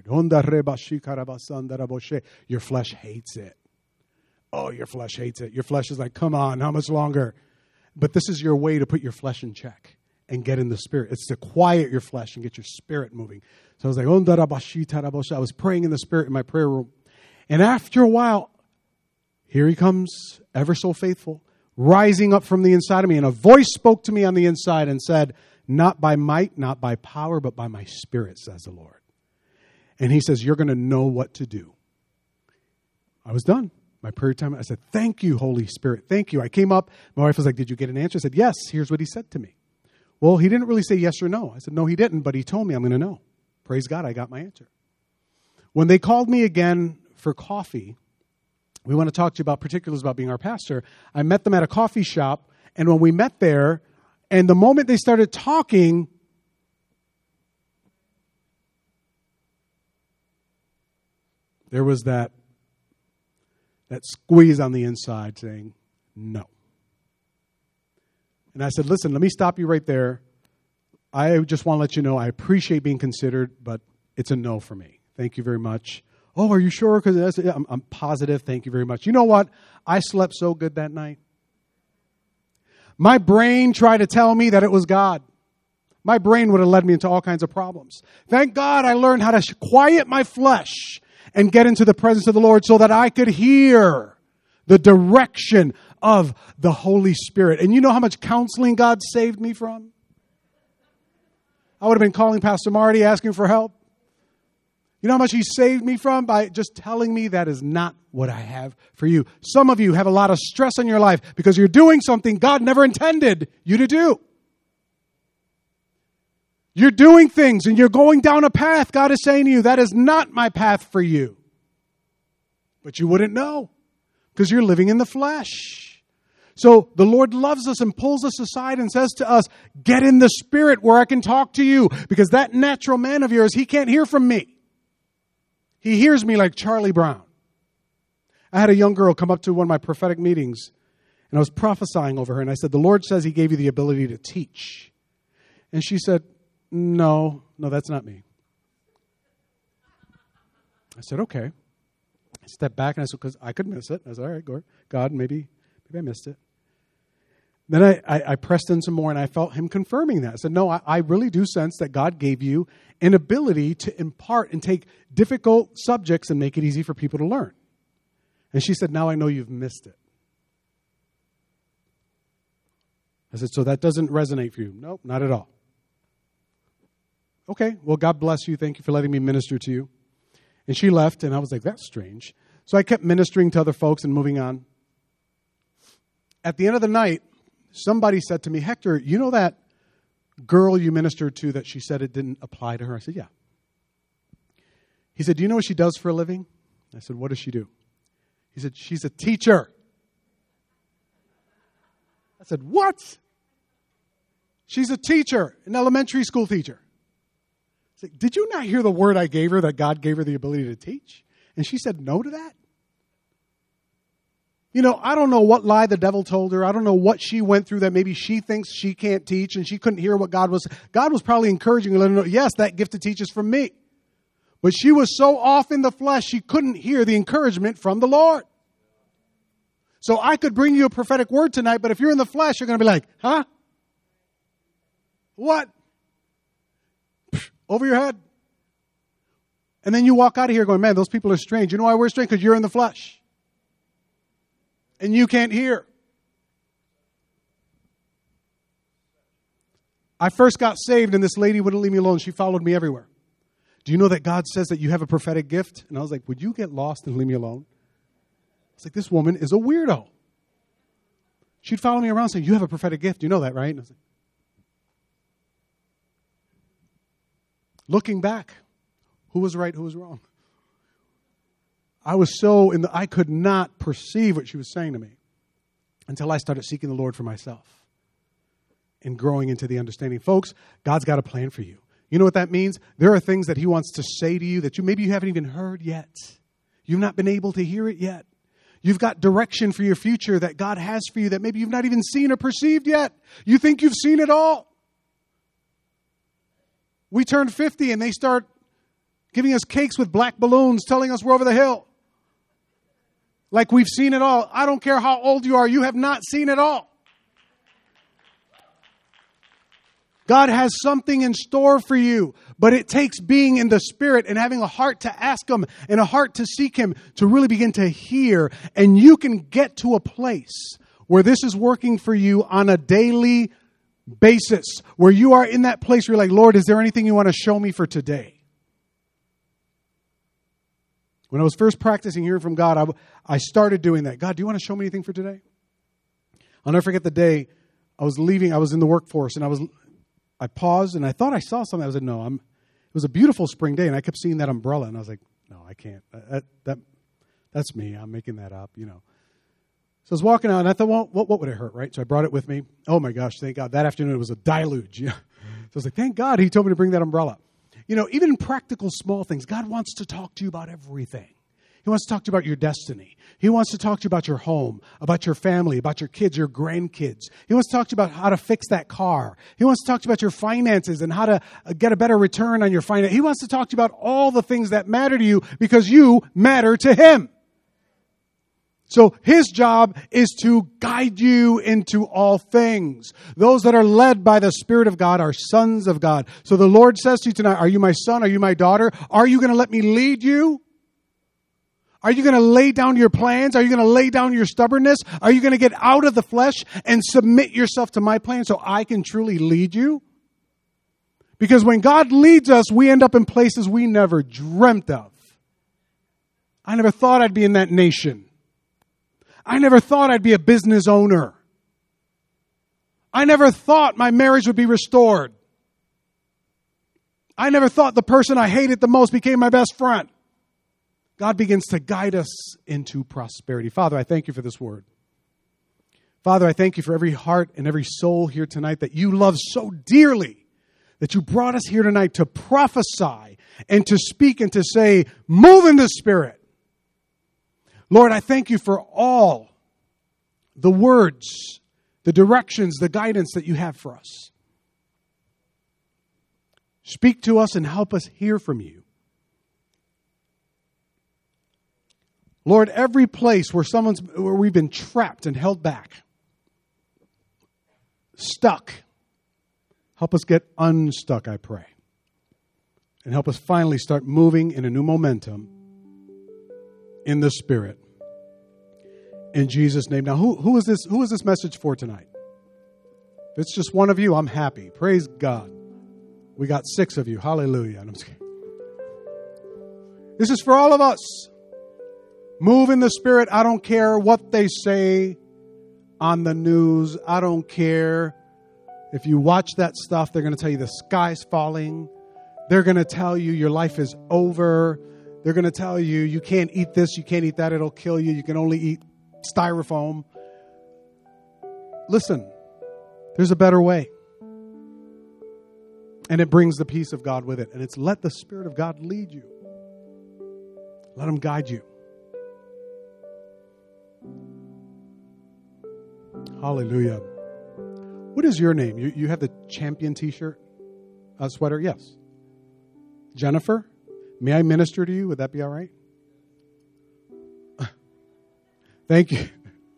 Your flesh hates it. Oh, your flesh hates it. Your flesh is like, come on, how much longer? But this is your way to put your flesh in check and get in the Spirit. It's to quiet your flesh and get your spirit moving. So I was like, I was praying in the Spirit in my prayer room. And after a while, here he comes, ever so faithful, rising up from the inside of me. And a voice spoke to me on the inside and said, not by might, not by power, but by my Spirit, says the Lord. And he says, you're going to know what to do. I was done. My prayer time, I said, thank you, Holy Spirit. Thank you. I came up. My wife was like, did you get an answer? I said, yes. Here's what he said to me. Well, he didn't really say yes or no. I said, no, he didn't, but he told me I'm going to know. Praise God, I got my answer. When they called me again for coffee, we want to talk to you about particulars about being our pastor. I met them at a coffee shop, and when we met there, and the moment they started talking, there was that, that squeeze on the inside saying, no. And I said, listen, let me stop you right there. I just want to let you know I appreciate being considered, but it's a no for me. Thank you very much. Oh, are you sure? Because I'm, I'm positive. Thank you very much. You know what? I slept so good that night. My brain tried to tell me that it was God. My brain would have led me into all kinds of problems. Thank God I learned how to quiet my flesh and get into the presence of the Lord so that I could hear the direction of the Holy Spirit. And you know how much counseling God saved me from? I would have been calling Pastor Marty asking for help. You know how much he saved me from? By just telling me that is not what I have for you. Some of you have a lot of stress in your life because you're doing something God never intended you to do. You're doing things and you're going down a path. God is saying to you, that is not my path for you. But you wouldn't know because you're living in the flesh. So the Lord loves us and pulls us aside and says to us, get in the Spirit where I can talk to you, because that natural man of yours, he can't hear from me. He hears me like Charlie Brown. I had a young girl come up to one of my prophetic meetings, and I was prophesying over her, and I said, the Lord says he gave you the ability to teach. And she said, no, no, that's not me. I said, okay. I stepped back, and I said, because I could miss it. I said, all right, God, maybe, maybe I missed it. Then I, I, I pressed in some more, and I felt him confirming that. I said, no, I, I really do sense that God gave you an ability to impart and take difficult subjects and make it easy for people to learn. And she said, now I know you've missed it. I said, so that doesn't resonate for you? Nope, not at all. Okay, well, God bless you. Thank you for letting me minister to you. And she left, and I was like, that's strange. So I kept ministering to other folks and moving on. At the end of the night, somebody said to me, Hector, you know that girl you ministered to that she said it didn't apply to her? I said, yeah. He said, do you know what she does for a living? I said, what does she do? He said, she's a teacher. I said, what? She's a teacher, an elementary school teacher. I said, did you not hear the word I gave her, that God gave her the ability to teach? And she said no to that? You know, I don't know what lie the devil told her. I don't know what she went through that maybe she thinks she can't teach and she couldn't hear what God was. God was probably encouraging her, letting her know, yes, that gift to teach is from me. But she was so off in the flesh, she couldn't hear the encouragement from the Lord. So I could bring you a prophetic word tonight, but if you're in the flesh, you're going to be like, huh? What? Over your head. And then you walk out of here going, man, those people are strange. You know why we're strange? Because you're in the flesh. And you can't hear. I first got saved and this lady wouldn't leave me alone. She followed me everywhere. Do you know that God says that you have a prophetic gift? And I was like, would you get lost and leave me alone? It's like, this woman is a weirdo. She'd follow me around saying, you have a prophetic gift. You know that, right? And I was like, looking back, who was right, who was wrong? I was so in the, I could not perceive what she was saying to me until I started seeking the Lord for myself and growing into the understanding. Folks, God's got a plan for you. You know what that means? There are things that he wants to say to you that you maybe you haven't even heard yet. You've not been able to hear it yet. You've got direction for your future that God has for you that maybe you've not even seen or perceived yet. You think you've seen it all. We turned fifty and they start giving us cakes with black balloons, telling us we're over the hill. Like we've seen it all. I don't care how old you are. You have not seen it all. God has something in store for you, but it takes being in the Spirit and having a heart to ask Him and a heart to seek Him to really begin to hear. And you can get to a place where this is working for you on a daily basis, where you are in that place where you're like, Lord, is there anything you want to show me for today? When I was first practicing hearing from God, I, I started doing that. God, do you want to show me anything for today? I'll never forget the day I was leaving. I was in the workforce and I was... I paused and I thought I saw something. I said, no, I'm, it was a beautiful spring day. And I kept seeing that umbrella. And I was like, no, I can't. That, that, that's me. I'm making that up, you know. So I was walking out and I thought, well, what, what would it hurt, right? So I brought it with me. Oh my gosh, thank God. That afternoon it was a deluge. Yeah. So I was like, thank God he told me to bring that umbrella. You know, even in practical small things, God wants to talk to you about everything. He wants to talk to you about your destiny. He wants to talk to you about your home, about your family, about your kids, your grandkids. He wants to talk to you about how to fix that car. He wants to talk to you about your finances and how to get a better return on your finance. He wants to talk to you about all the things that matter to you because you matter to Him. So His job is to guide you into all things. Those that are led by the Spirit of God are sons of God. So the Lord says to you tonight, are you my son? Are you my daughter? Are you going to let me lead you? Are you going to lay down your plans? Are you going to lay down your stubbornness? Are you going to get out of the flesh and submit yourself to my plan so I can truly lead you? Because when God leads us, we end up in places we never dreamt of. I never thought I'd be in that nation. I never thought I'd be a business owner. I never thought my marriage would be restored. I never thought the person I hated the most became my best friend. God begins to guide us into prosperity. Father, I thank you for this word. Father, I thank you for every heart and every soul here tonight that you love so dearly, that you brought us here tonight to prophesy and to speak and to say, move in the Spirit. Lord, I thank you for all the words, the directions, the guidance that you have for us. Speak to us and help us hear from you. Lord, every place where someone's where we've been trapped and held back, stuck, help us get unstuck, I pray. And help us finally start moving in a new momentum in the Spirit. In Jesus' name. Now, who, who is this, who is this message for tonight? If it's just one of you, I'm happy. Praise God. We got six of you. Hallelujah. I'm just kidding. This is for all of us. Move in the Spirit. I don't care what they say on the news. I don't care. If you watch that stuff, they're going to tell you the sky's falling. They're going to tell you your life is over. They're going to tell you you can't eat this, you can't eat that, it'll kill you. You can only eat styrofoam. Listen, there's a better way. And it brings the peace of God with it. And it's let the Spirit of God lead you. Let Him guide you. Hallelujah. What is your name? You, you have the champion t-shirt, uh, sweater? Yes. Jennifer, may I minister to you? Would that be all right? Thank you.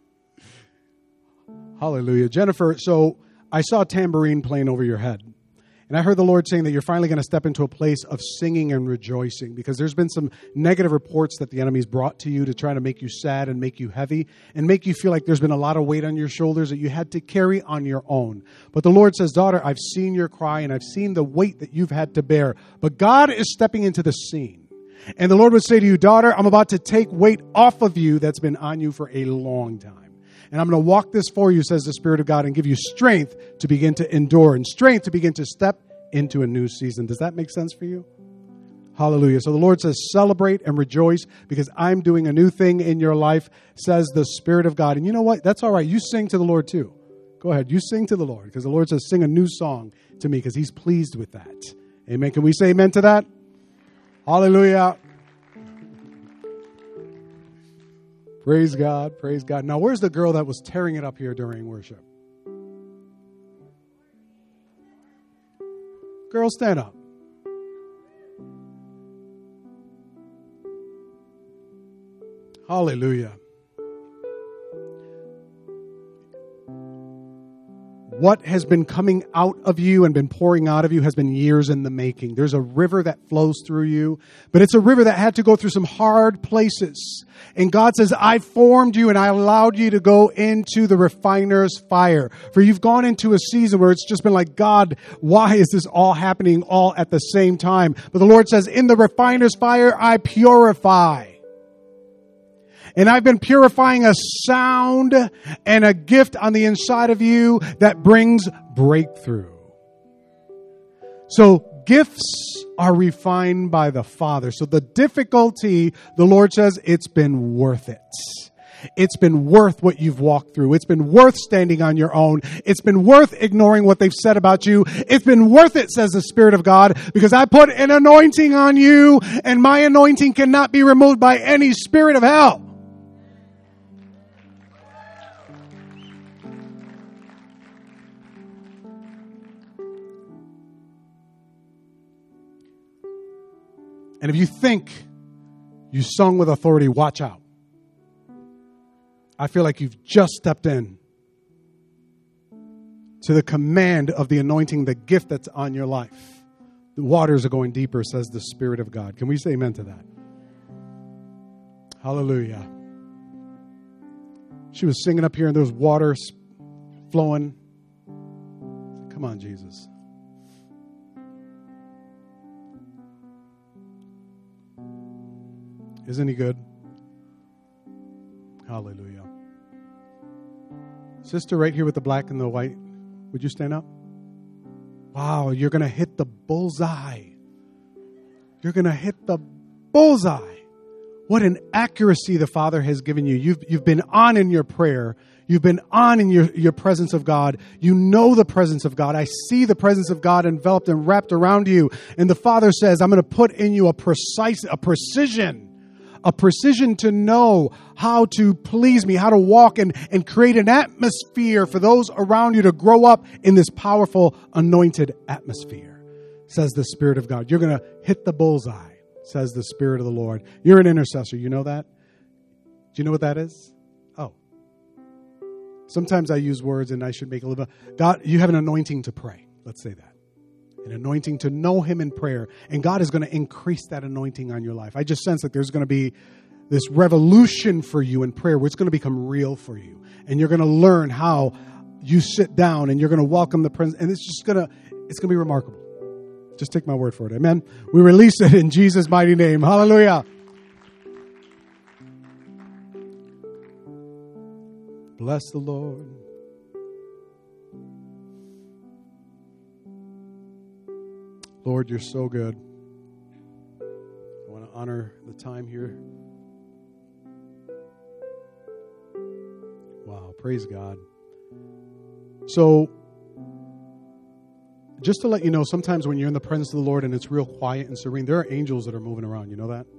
Hallelujah. Jennifer, so I saw a tambourine playing over your head. And I heard the Lord saying that you're finally going to step into a place of singing and rejoicing, because there's been some negative reports that the enemy's brought to you to try to make you sad and make you heavy and make you feel like there's been a lot of weight on your shoulders that you had to carry on your own. But the Lord says, daughter, I've seen your cry and I've seen the weight that you've had to bear. But God is stepping into the scene. And the Lord would say to you, daughter, I'm about to take weight off of you that's been on you for a long time. And I'm going to walk this for you, says the Spirit of God, and give you strength to begin to endure and strength to begin to step into a new season. Does that make sense for you? Hallelujah. So the Lord says, celebrate and rejoice because I'm doing a new thing in your life, says the Spirit of God. And you know what? That's all right. You sing to the Lord too. Go ahead. You sing to the Lord because the Lord says, sing a new song to me because He's pleased with that. Amen. Can we say amen to that? Hallelujah. Praise God. Praise God. Now, where's the girl that was tearing it up here during worship? Girl, stand up. Hallelujah. What has been coming out of you and been pouring out of you has been years in the making. There's a river that flows through you, but it's a river that had to go through some hard places. And God says, I formed you and I allowed you to go into the refiner's fire. For you've gone into a season where it's just been like, God, why is this all happening all at the same time? But the Lord says, in the refiner's fire, I purify. And I've been purifying a sound and a gift on the inside of you that brings breakthrough. So gifts are refined by the Father. So the difficulty, the Lord says, it's been worth it. It's been worth what you've walked through. It's been worth standing on your own. It's been worth ignoring what they've said about you. It's been worth it, says the Spirit of God, because I put an anointing on you, and my anointing cannot be removed by any spirit of hell. And if you think you sung with authority, watch out. I feel like you've just stepped in to the command of the anointing, the gift that's on your life. The waters are going deeper, says the Spirit of God. Can we say amen to that? Hallelujah. She was singing up here and there was water flowing. Come on, Jesus. Isn't He good? Hallelujah. Sister right here with the black and the white, would you stand up? Wow, you're going to hit the bullseye. You're going to hit the bullseye. What an accuracy the Father has given you. You've, you've been on in your prayer. You've been on in your, your presence of God. You know the presence of God. I see the presence of God enveloped and wrapped around you. And the Father says, I'm going to put in you a precise, a precision. A precision to know how to please me, how to walk and, and create an atmosphere for those around you to grow up in this powerful, anointed atmosphere, says the Spirit of God. You're going to hit the bullseye, says the Spirit of the Lord. You're an intercessor. You know that? Do you know what that is? Oh. Sometimes I use words and I should make a little... God, you have an anointing to pray. Let's say that. An anointing to know Him in prayer. And God is going to increase that anointing on your life. I just sense that there's going to be this revolution for you in prayer where it's going to become real for you. And you're going to learn how you sit down and you're going to welcome the presence. And it's just going to, it's going to be remarkable. Just take my word for it. Amen. We release it in Jesus' mighty name. Hallelujah. Bless the Lord. Lord, you're so good. I want to honor the time here. Wow, praise God. So, just to let you know, sometimes when you're in the presence of the Lord and it's real quiet and serene, there are angels that are moving around. You know that?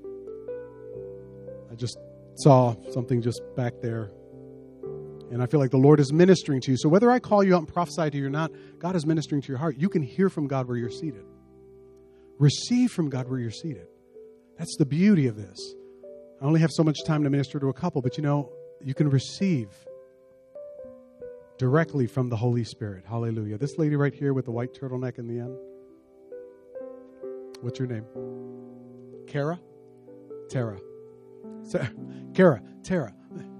I just saw something just back there. And I feel like the Lord is ministering to you. So whether I call you out and prophesy to you or not, God is ministering to your heart. You can hear from God where you're seated. Receive from God where you're seated. That's the beauty of this. I only have so much time to minister to a couple, but you know, you can receive directly from the Holy Spirit. Hallelujah. This lady right here with the white turtleneck in the end. What's your name? Kara? Tara. Sarah. Kara. Tara.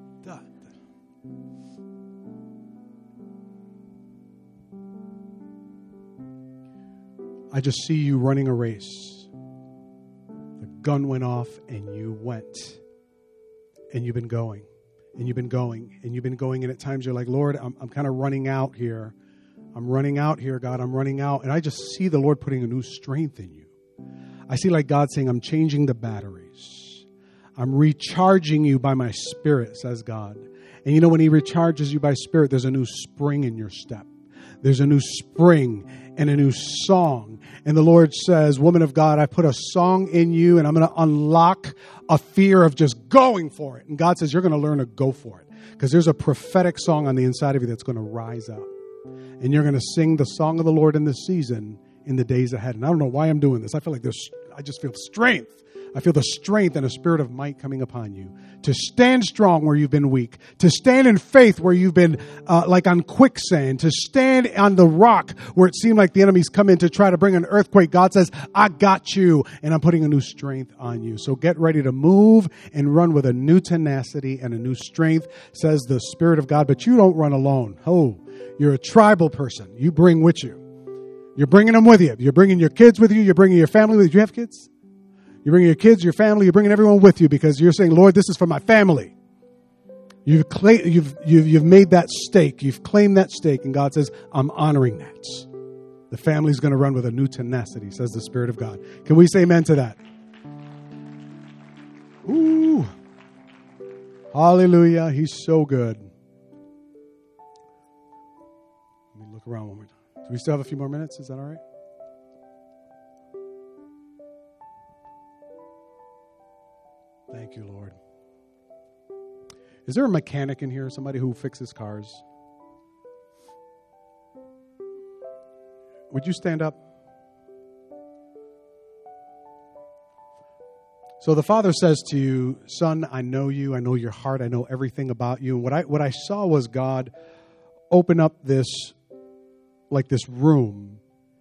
I just see you running a race. The gun went off and you went. And you've been going. And you've been going. And you've been going. And at times you're like, Lord, I'm, I'm kind of running out here. I'm running out here, God. I'm running out. And I just see the Lord putting a new strength in you. I see like God saying, I'm changing the batteries. I'm recharging you by my spirit, says God. And you know, when he recharges you by spirit, there's a new spring in your step. There's a new spring and a new song. And the Lord says, woman of God, I put a song in you and I'm going to unlock a fear of just going for it. And God says, you're going to learn to go for it. Because there's a prophetic song on the inside of you that's going to rise up. And you're going to sing the song of the Lord in this season in the days ahead. And I don't know why I'm doing this. I feel like there's, I just feel strength. I feel the strength and a spirit of might coming upon you to stand strong where you've been weak, to stand in faith where you've been uh, like on quicksand, to stand on the rock where it seemed like the enemy's come in to try to bring an earthquake. God says, I got you, and I'm putting a new strength on you. So get ready to move and run with a new tenacity and a new strength, says the Spirit of God. But you don't run alone. Oh, you're a tribal person. You bring with you. You're bringing them with you. You're bringing your kids with you. You're bringing your family with you. Do you have kids? You're bringing your kids, your family, you're bringing everyone with you because you're saying, Lord, this is for my family. You've, cla- you've, you've, you've made that stake. You've claimed that stake. And God says, I'm honoring that. The family's going to run with a new tenacity, says the Spirit of God. Can we say amen to that? Ooh. Hallelujah. He's so good. Let me look around one more time. Do we still have a few more minutes? Is that all right? Thank you, Lord. Is there a mechanic in here? Somebody who fixes cars? Would you stand up? So the Father says to you, son, I know you. I know your heart. I know everything about you. And what I, what I saw was God open up this, like this room.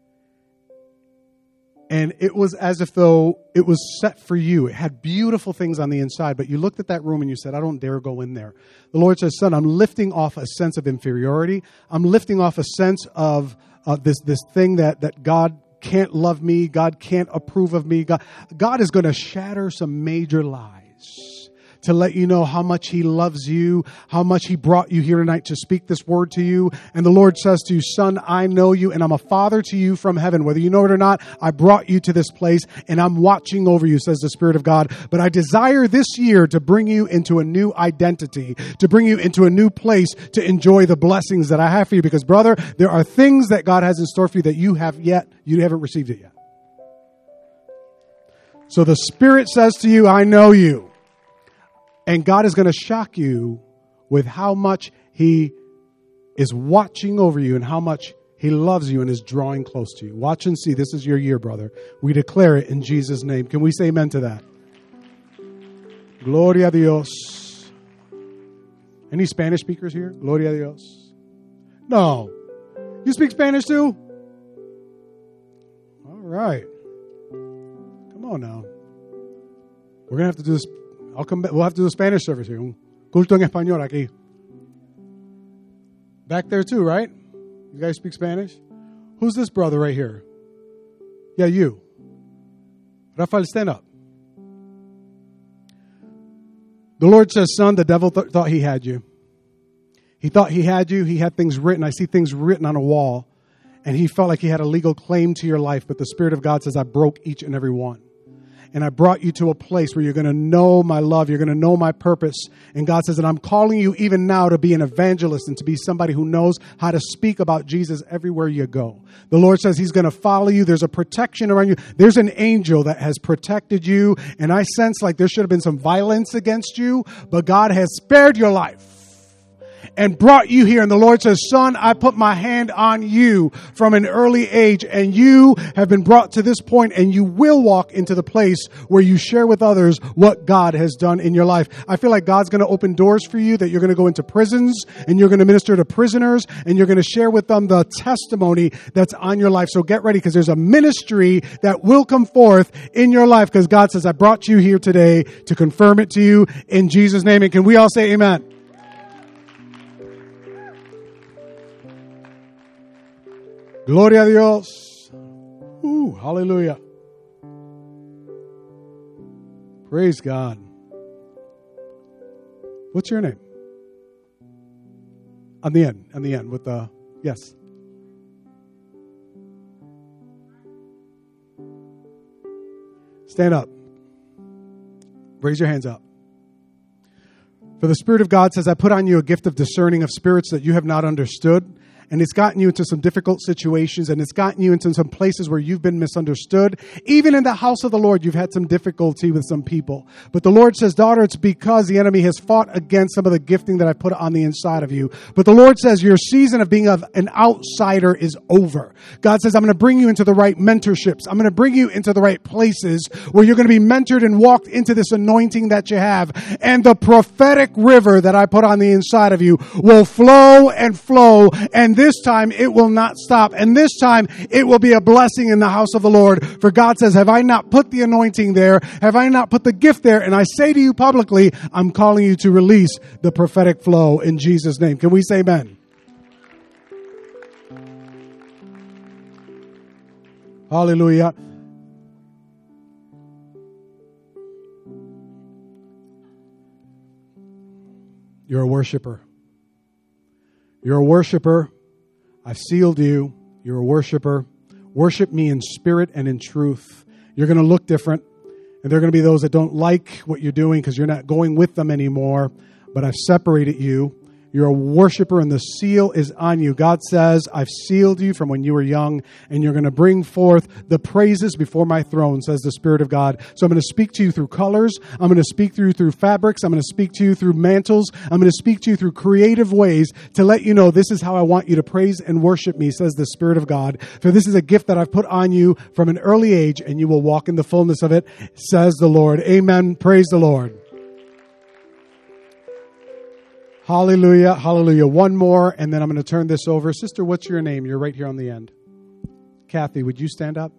And it was as if though it was set for you. It had beautiful things on the inside, but you looked at that room and you said, I don't dare go in there. The Lord says, son, I'm lifting off a sense of inferiority. I'm lifting off a sense of uh, this, this thing that, that God can't love me. God can't approve of me. God, God is going to shatter some major lies to let you know how much he loves you, how much he brought you here tonight to speak this word to you. And the Lord says to you, son, I know you and I'm a father to you from heaven. Whether you know it or not, I brought you to this place and I'm watching over you, says the Spirit of God. But I desire this year to bring you into a new identity, to bring you into a new place to enjoy the blessings that I have for you. Because brother, there are things that God has in store for you that you have yet, you haven't received it yet. So the Spirit says to you, I know you. And God is going to shock you with how much he is watching over you and how much he loves you and is drawing close to you. Watch and see. This is your year, brother. We declare it in Jesus' name. Can we say amen to that? Gloria a Dios. Any Spanish speakers here? Gloria a Dios. No. You speak Spanish too? All right. Come on now. We're going to have to do this. I'll come back. We'll have to do a Spanish service here. Un culto en español aquí. Back there too, right? You guys speak Spanish? Who's this brother right here? Yeah, you. Rafael, stand up. The Lord says, son, the devil th- thought he had you. He thought he had you. He had things written. I see things written on a wall. And he felt like he had a legal claim to your life. But the Spirit of God says, I broke each and every one. And I brought you to a place where you're going to know my love. You're going to know my purpose. And God says that I'm calling you even now to be an evangelist and to be somebody who knows how to speak about Jesus everywhere you go. The Lord says he's going to follow you. There's a protection around you. There's an angel that has protected you. And I sense like there should have been some violence against you, but God has spared your life and brought you here. And the Lord says, son, I put my hand on you from an early age, and you have been brought to this point, and you will walk into the place where you share with others what God has done in your life. I feel like God's going to open doors for you, that you're going to go into prisons, and you're going to minister to prisoners, and you're going to share with them the testimony that's on your life. So get ready, because there's a ministry that will come forth in your life, because God says, I brought you here today to confirm it to you in Jesus' name. And can we all say amen? Gloria a Dios. Ooh, hallelujah. Praise God. What's your name? On the end, on the end with the, yes. Stand up. Raise your hands up. For the Spirit of God says, I put on you a gift of discerning of spirits that you have not understood. And it's gotten you into some difficult situations, and it's gotten you into some places where you've been misunderstood. Even in the house of the Lord, you've had some difficulty with some people. But the Lord says, daughter, it's because the enemy has fought against some of the gifting that I put on the inside of you. But the Lord says your season of being a, an outsider is over. God says, I'm going to bring you into the right mentorships. I'm going to bring you into the right places where you're going to be mentored and walked into this anointing that you have. And the prophetic river that I put on the inside of you will flow and flow, and this time it will not stop. And this time it will be a blessing in the house of the Lord. For God says, have I not put the anointing there? Have I not put the gift there? And I say to you publicly, I'm calling you to release the prophetic flow in Jesus' name. Can we say amen? Hallelujah. You're a worshiper. You're a worshiper. I've sealed you. You're a worshiper. Worship me in spirit and in truth. You're going to look different. And there are going to be those that don't like what you're doing because you're not going with them anymore. But I've separated you. You're a worshiper, and the seal is on you. God says, I've sealed you from when you were young, and you're going to bring forth the praises before my throne, says the Spirit of God. So I'm going to speak to you through colors. I'm going to speak to you through fabrics. I'm going to speak to you through mantles. I'm going to speak to you through creative ways to let you know this is how I want you to praise and worship me, says the Spirit of God. For this is a gift that I've put on you from an early age, and you will walk in the fullness of it, says the Lord. Amen. Praise the Lord. Hallelujah, hallelujah. One more, and then I'm going to turn this over. Sister, what's your name? You're right here on the end. Kathy, would you stand up?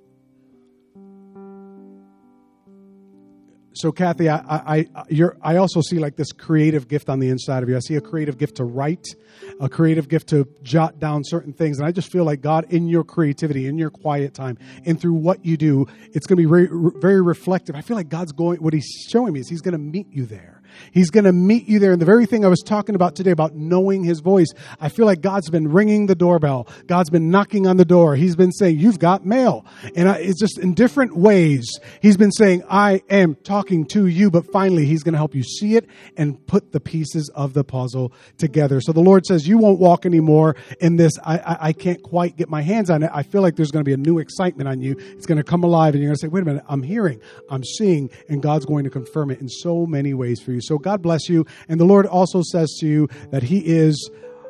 So, Kathy, I, I, you're, I also see like this creative gift on the inside of you. I see a creative gift to write, a creative gift to jot down certain things. And I just feel like God, in your creativity, in your quiet time, and through what you do, it's going to be very, very reflective. I feel like God's going, what he's showing me is he's going to meet you there. He's going to meet you there. And the very thing I was talking about today about knowing his voice, I feel like God's been ringing the doorbell. God's been knocking on the door. He's been saying, you've got mail. And I, it's just in different ways. He's been saying, I am talking to you. But finally, he's going to help you see it and put the pieces of the puzzle together. So the Lord says, you won't walk anymore in this. I, I, I can't quite get my hands on it. I feel like there's going to be a new excitement on you. It's going to come alive. And you're going to say, wait a minute, I'm hearing, I'm seeing. And God's going to confirm it in so many ways for you. So God bless you. And the Lord also says to you that he is,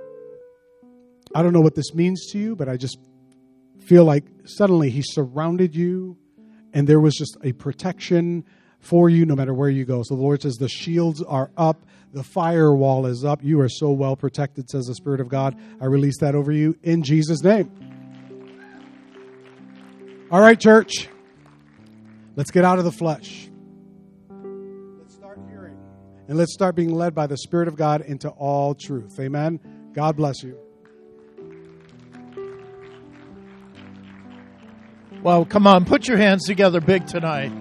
I don't know what this means to you, but I just feel like suddenly he surrounded you and there was just a protection for you no matter where you go. So the Lord says the shields are up. The firewall is up. You are so well protected, says the Spirit of God. I release that over you in Jesus' name. All right, church. Let's get out of the flesh. And let's start being led by the Spirit of God into all truth. Amen. God bless you. Well, come on, put your hands together big tonight.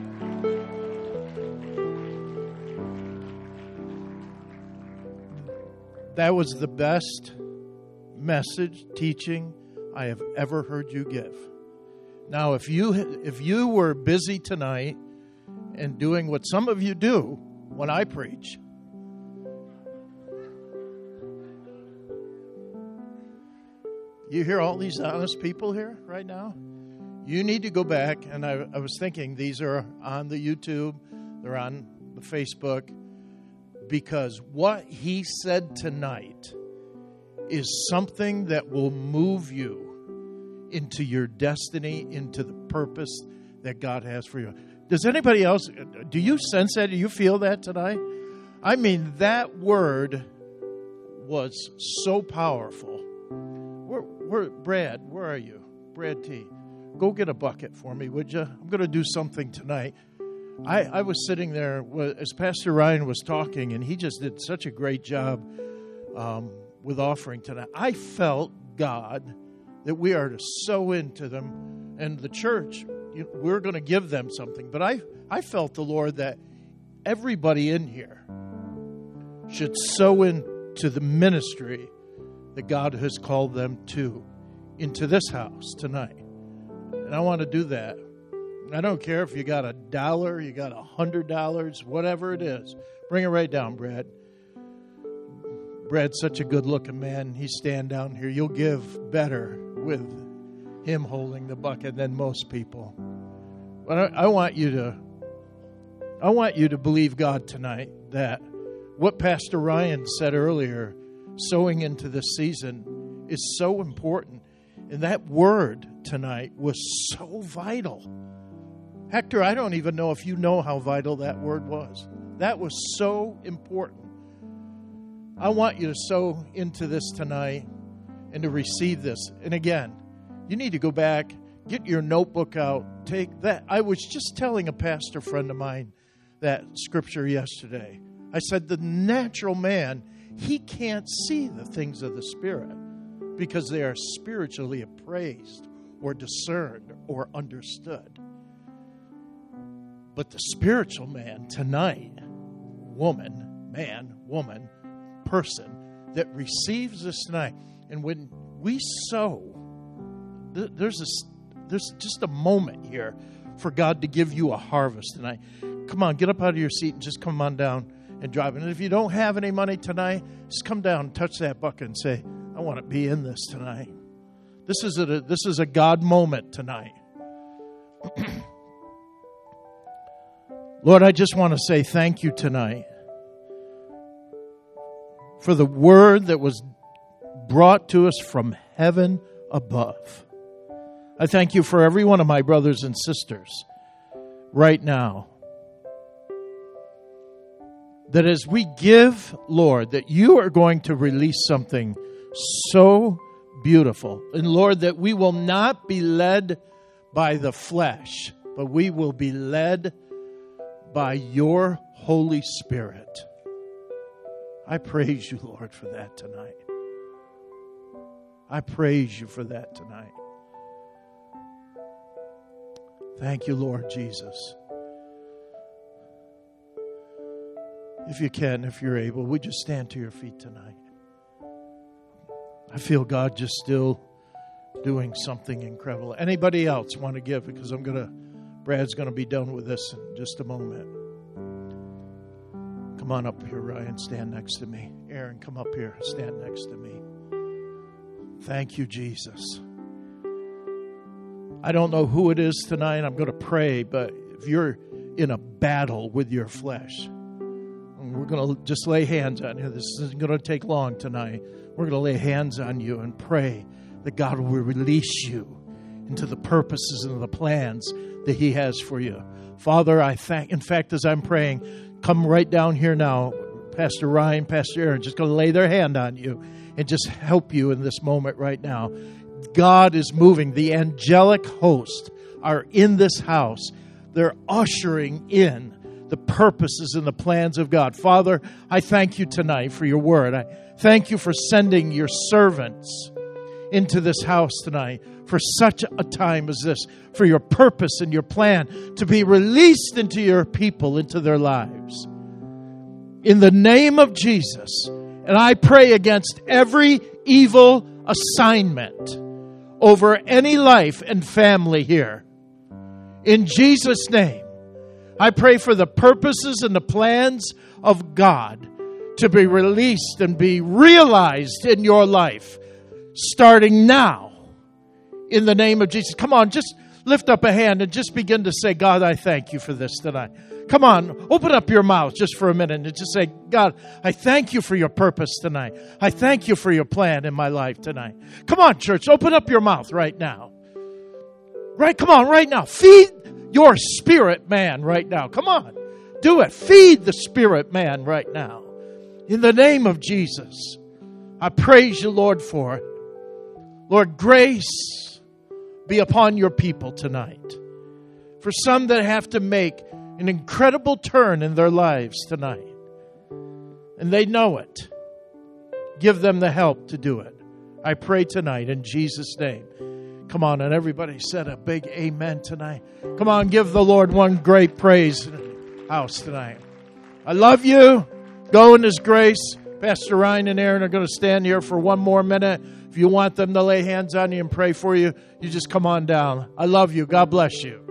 That was the best message, teaching I have ever heard you give. Now, if you if you were busy tonight and doing what some of you do when I preach, you hear all these honest people here right now? You need to go back, and I, I was thinking these are on the YouTube, they're on the Facebook, because what he said tonight is something that will move you into your destiny, into the purpose that God has for you. Does anybody else, do you sense that? Do you feel that tonight? I mean, that word was so powerful. Where, where, Brad, where are you? Brad T. Go get a bucket for me, would you? I'm going to do something tonight. I, I was sitting there as Pastor Ryan was talking, and he just did such a great job um, with offering tonight. I felt, God, that we are to sow into them, and the church, you know, we're going to give them something. But I, I felt the Lord that everybody in here should sow into the ministry that God has called them to, into this house tonight. And I want to do that. I don't care if you got a dollar, you got a hundred dollars, whatever it is. Bring it right down, Brad. Brad's such a good-looking man. He's stand down here. You'll give better with him holding the bucket than most people. But I, I want you to, I want you to believe God tonight that what Pastor Ryan said earlier, sowing into this season, is so important. And that word tonight was so vital. Hector, I don't even know if you know how vital that word was. That was so important. I want you to sow into this tonight and to receive this. And again, you need to go back, get your notebook out, take that. I was just telling a pastor friend of mine that scripture yesterday. I said, the natural man, he can't see the things of the Spirit because they are spiritually appraised or discerned or understood. But the spiritual man tonight, woman, man, woman, person that receives this tonight, and when we sow, there's a, there's just a moment here for God to give you a harvest tonight. Come on, get up out of your seat and just come on down and drive. And if you don't have any money tonight, just come down and touch that bucket and say, I want to be in this tonight. This is a, this is a God moment tonight. Lord, I just want to say thank you tonight for the word that was brought to us from heaven above. I thank you for every one of my brothers and sisters right now. That as we give, Lord, that you are going to release something so beautiful. And Lord, that we will not be led by the flesh, but we will be led by your Holy Spirit. I praise you, Lord, for that tonight. I praise you for that tonight. Thank you, Lord Jesus. If you can, if you're able, would you stand to your feet tonight? I feel God just still doing something incredible. Anybody else want to give? Because I'm going to, Brad's going to be done with this in just a moment. Come on up here, Ryan. Stand next to me. Aaron, come up here. Stand next to me. Thank you, Jesus. I don't know who it is tonight. I'm going to pray, but if you're in a battle with your flesh, we're going to just lay hands on you. This isn't going to take long tonight. We're going to lay hands on you and pray that God will release you into the purposes and the plans that He has for you. Father, I thank, in fact, as I'm praying, come right down here now. Pastor Ryan, Pastor Aaron, just going to lay their hand on you and just help you in this moment right now. God is moving. The angelic host are in this house. They're ushering in the purposes and the plans of God. Father, I thank you tonight for your word. I Thank you for sending your servants into this house tonight for such a time as this, for your purpose and your plan to be released into your people, into their lives. In the name of Jesus, and I pray against every evil assignment over any life and family here. In Jesus' name, I pray for the purposes and the plans of God to be released and be realized in your life, starting now. In the name of Jesus. Come on, just lift up a hand and just begin to say, God, I thank you for this tonight. Come on, open up your mouth just for a minute and just say, God, I thank you for your purpose tonight. I thank you for your plan in my life tonight. Come on, church, open up your mouth right now. Right, come on, right now. Feed your spirit man right now. Come on, do it. Feed the spirit man right now. In the name of Jesus, I praise you, Lord, for it. Lord, grace be upon your people tonight. For some that have to make an incredible turn in their lives tonight, and they know it, give them the help to do it. I pray tonight in Jesus' name. Come on, and everybody said a big amen tonight. Come on, give the Lord one great praise in the house tonight. I love you. Go in His grace. Pastor Ryan and Aaron are going to stand here for one more minute. If you want them to lay hands on you and pray for you, you just come on down. I love you. God bless you.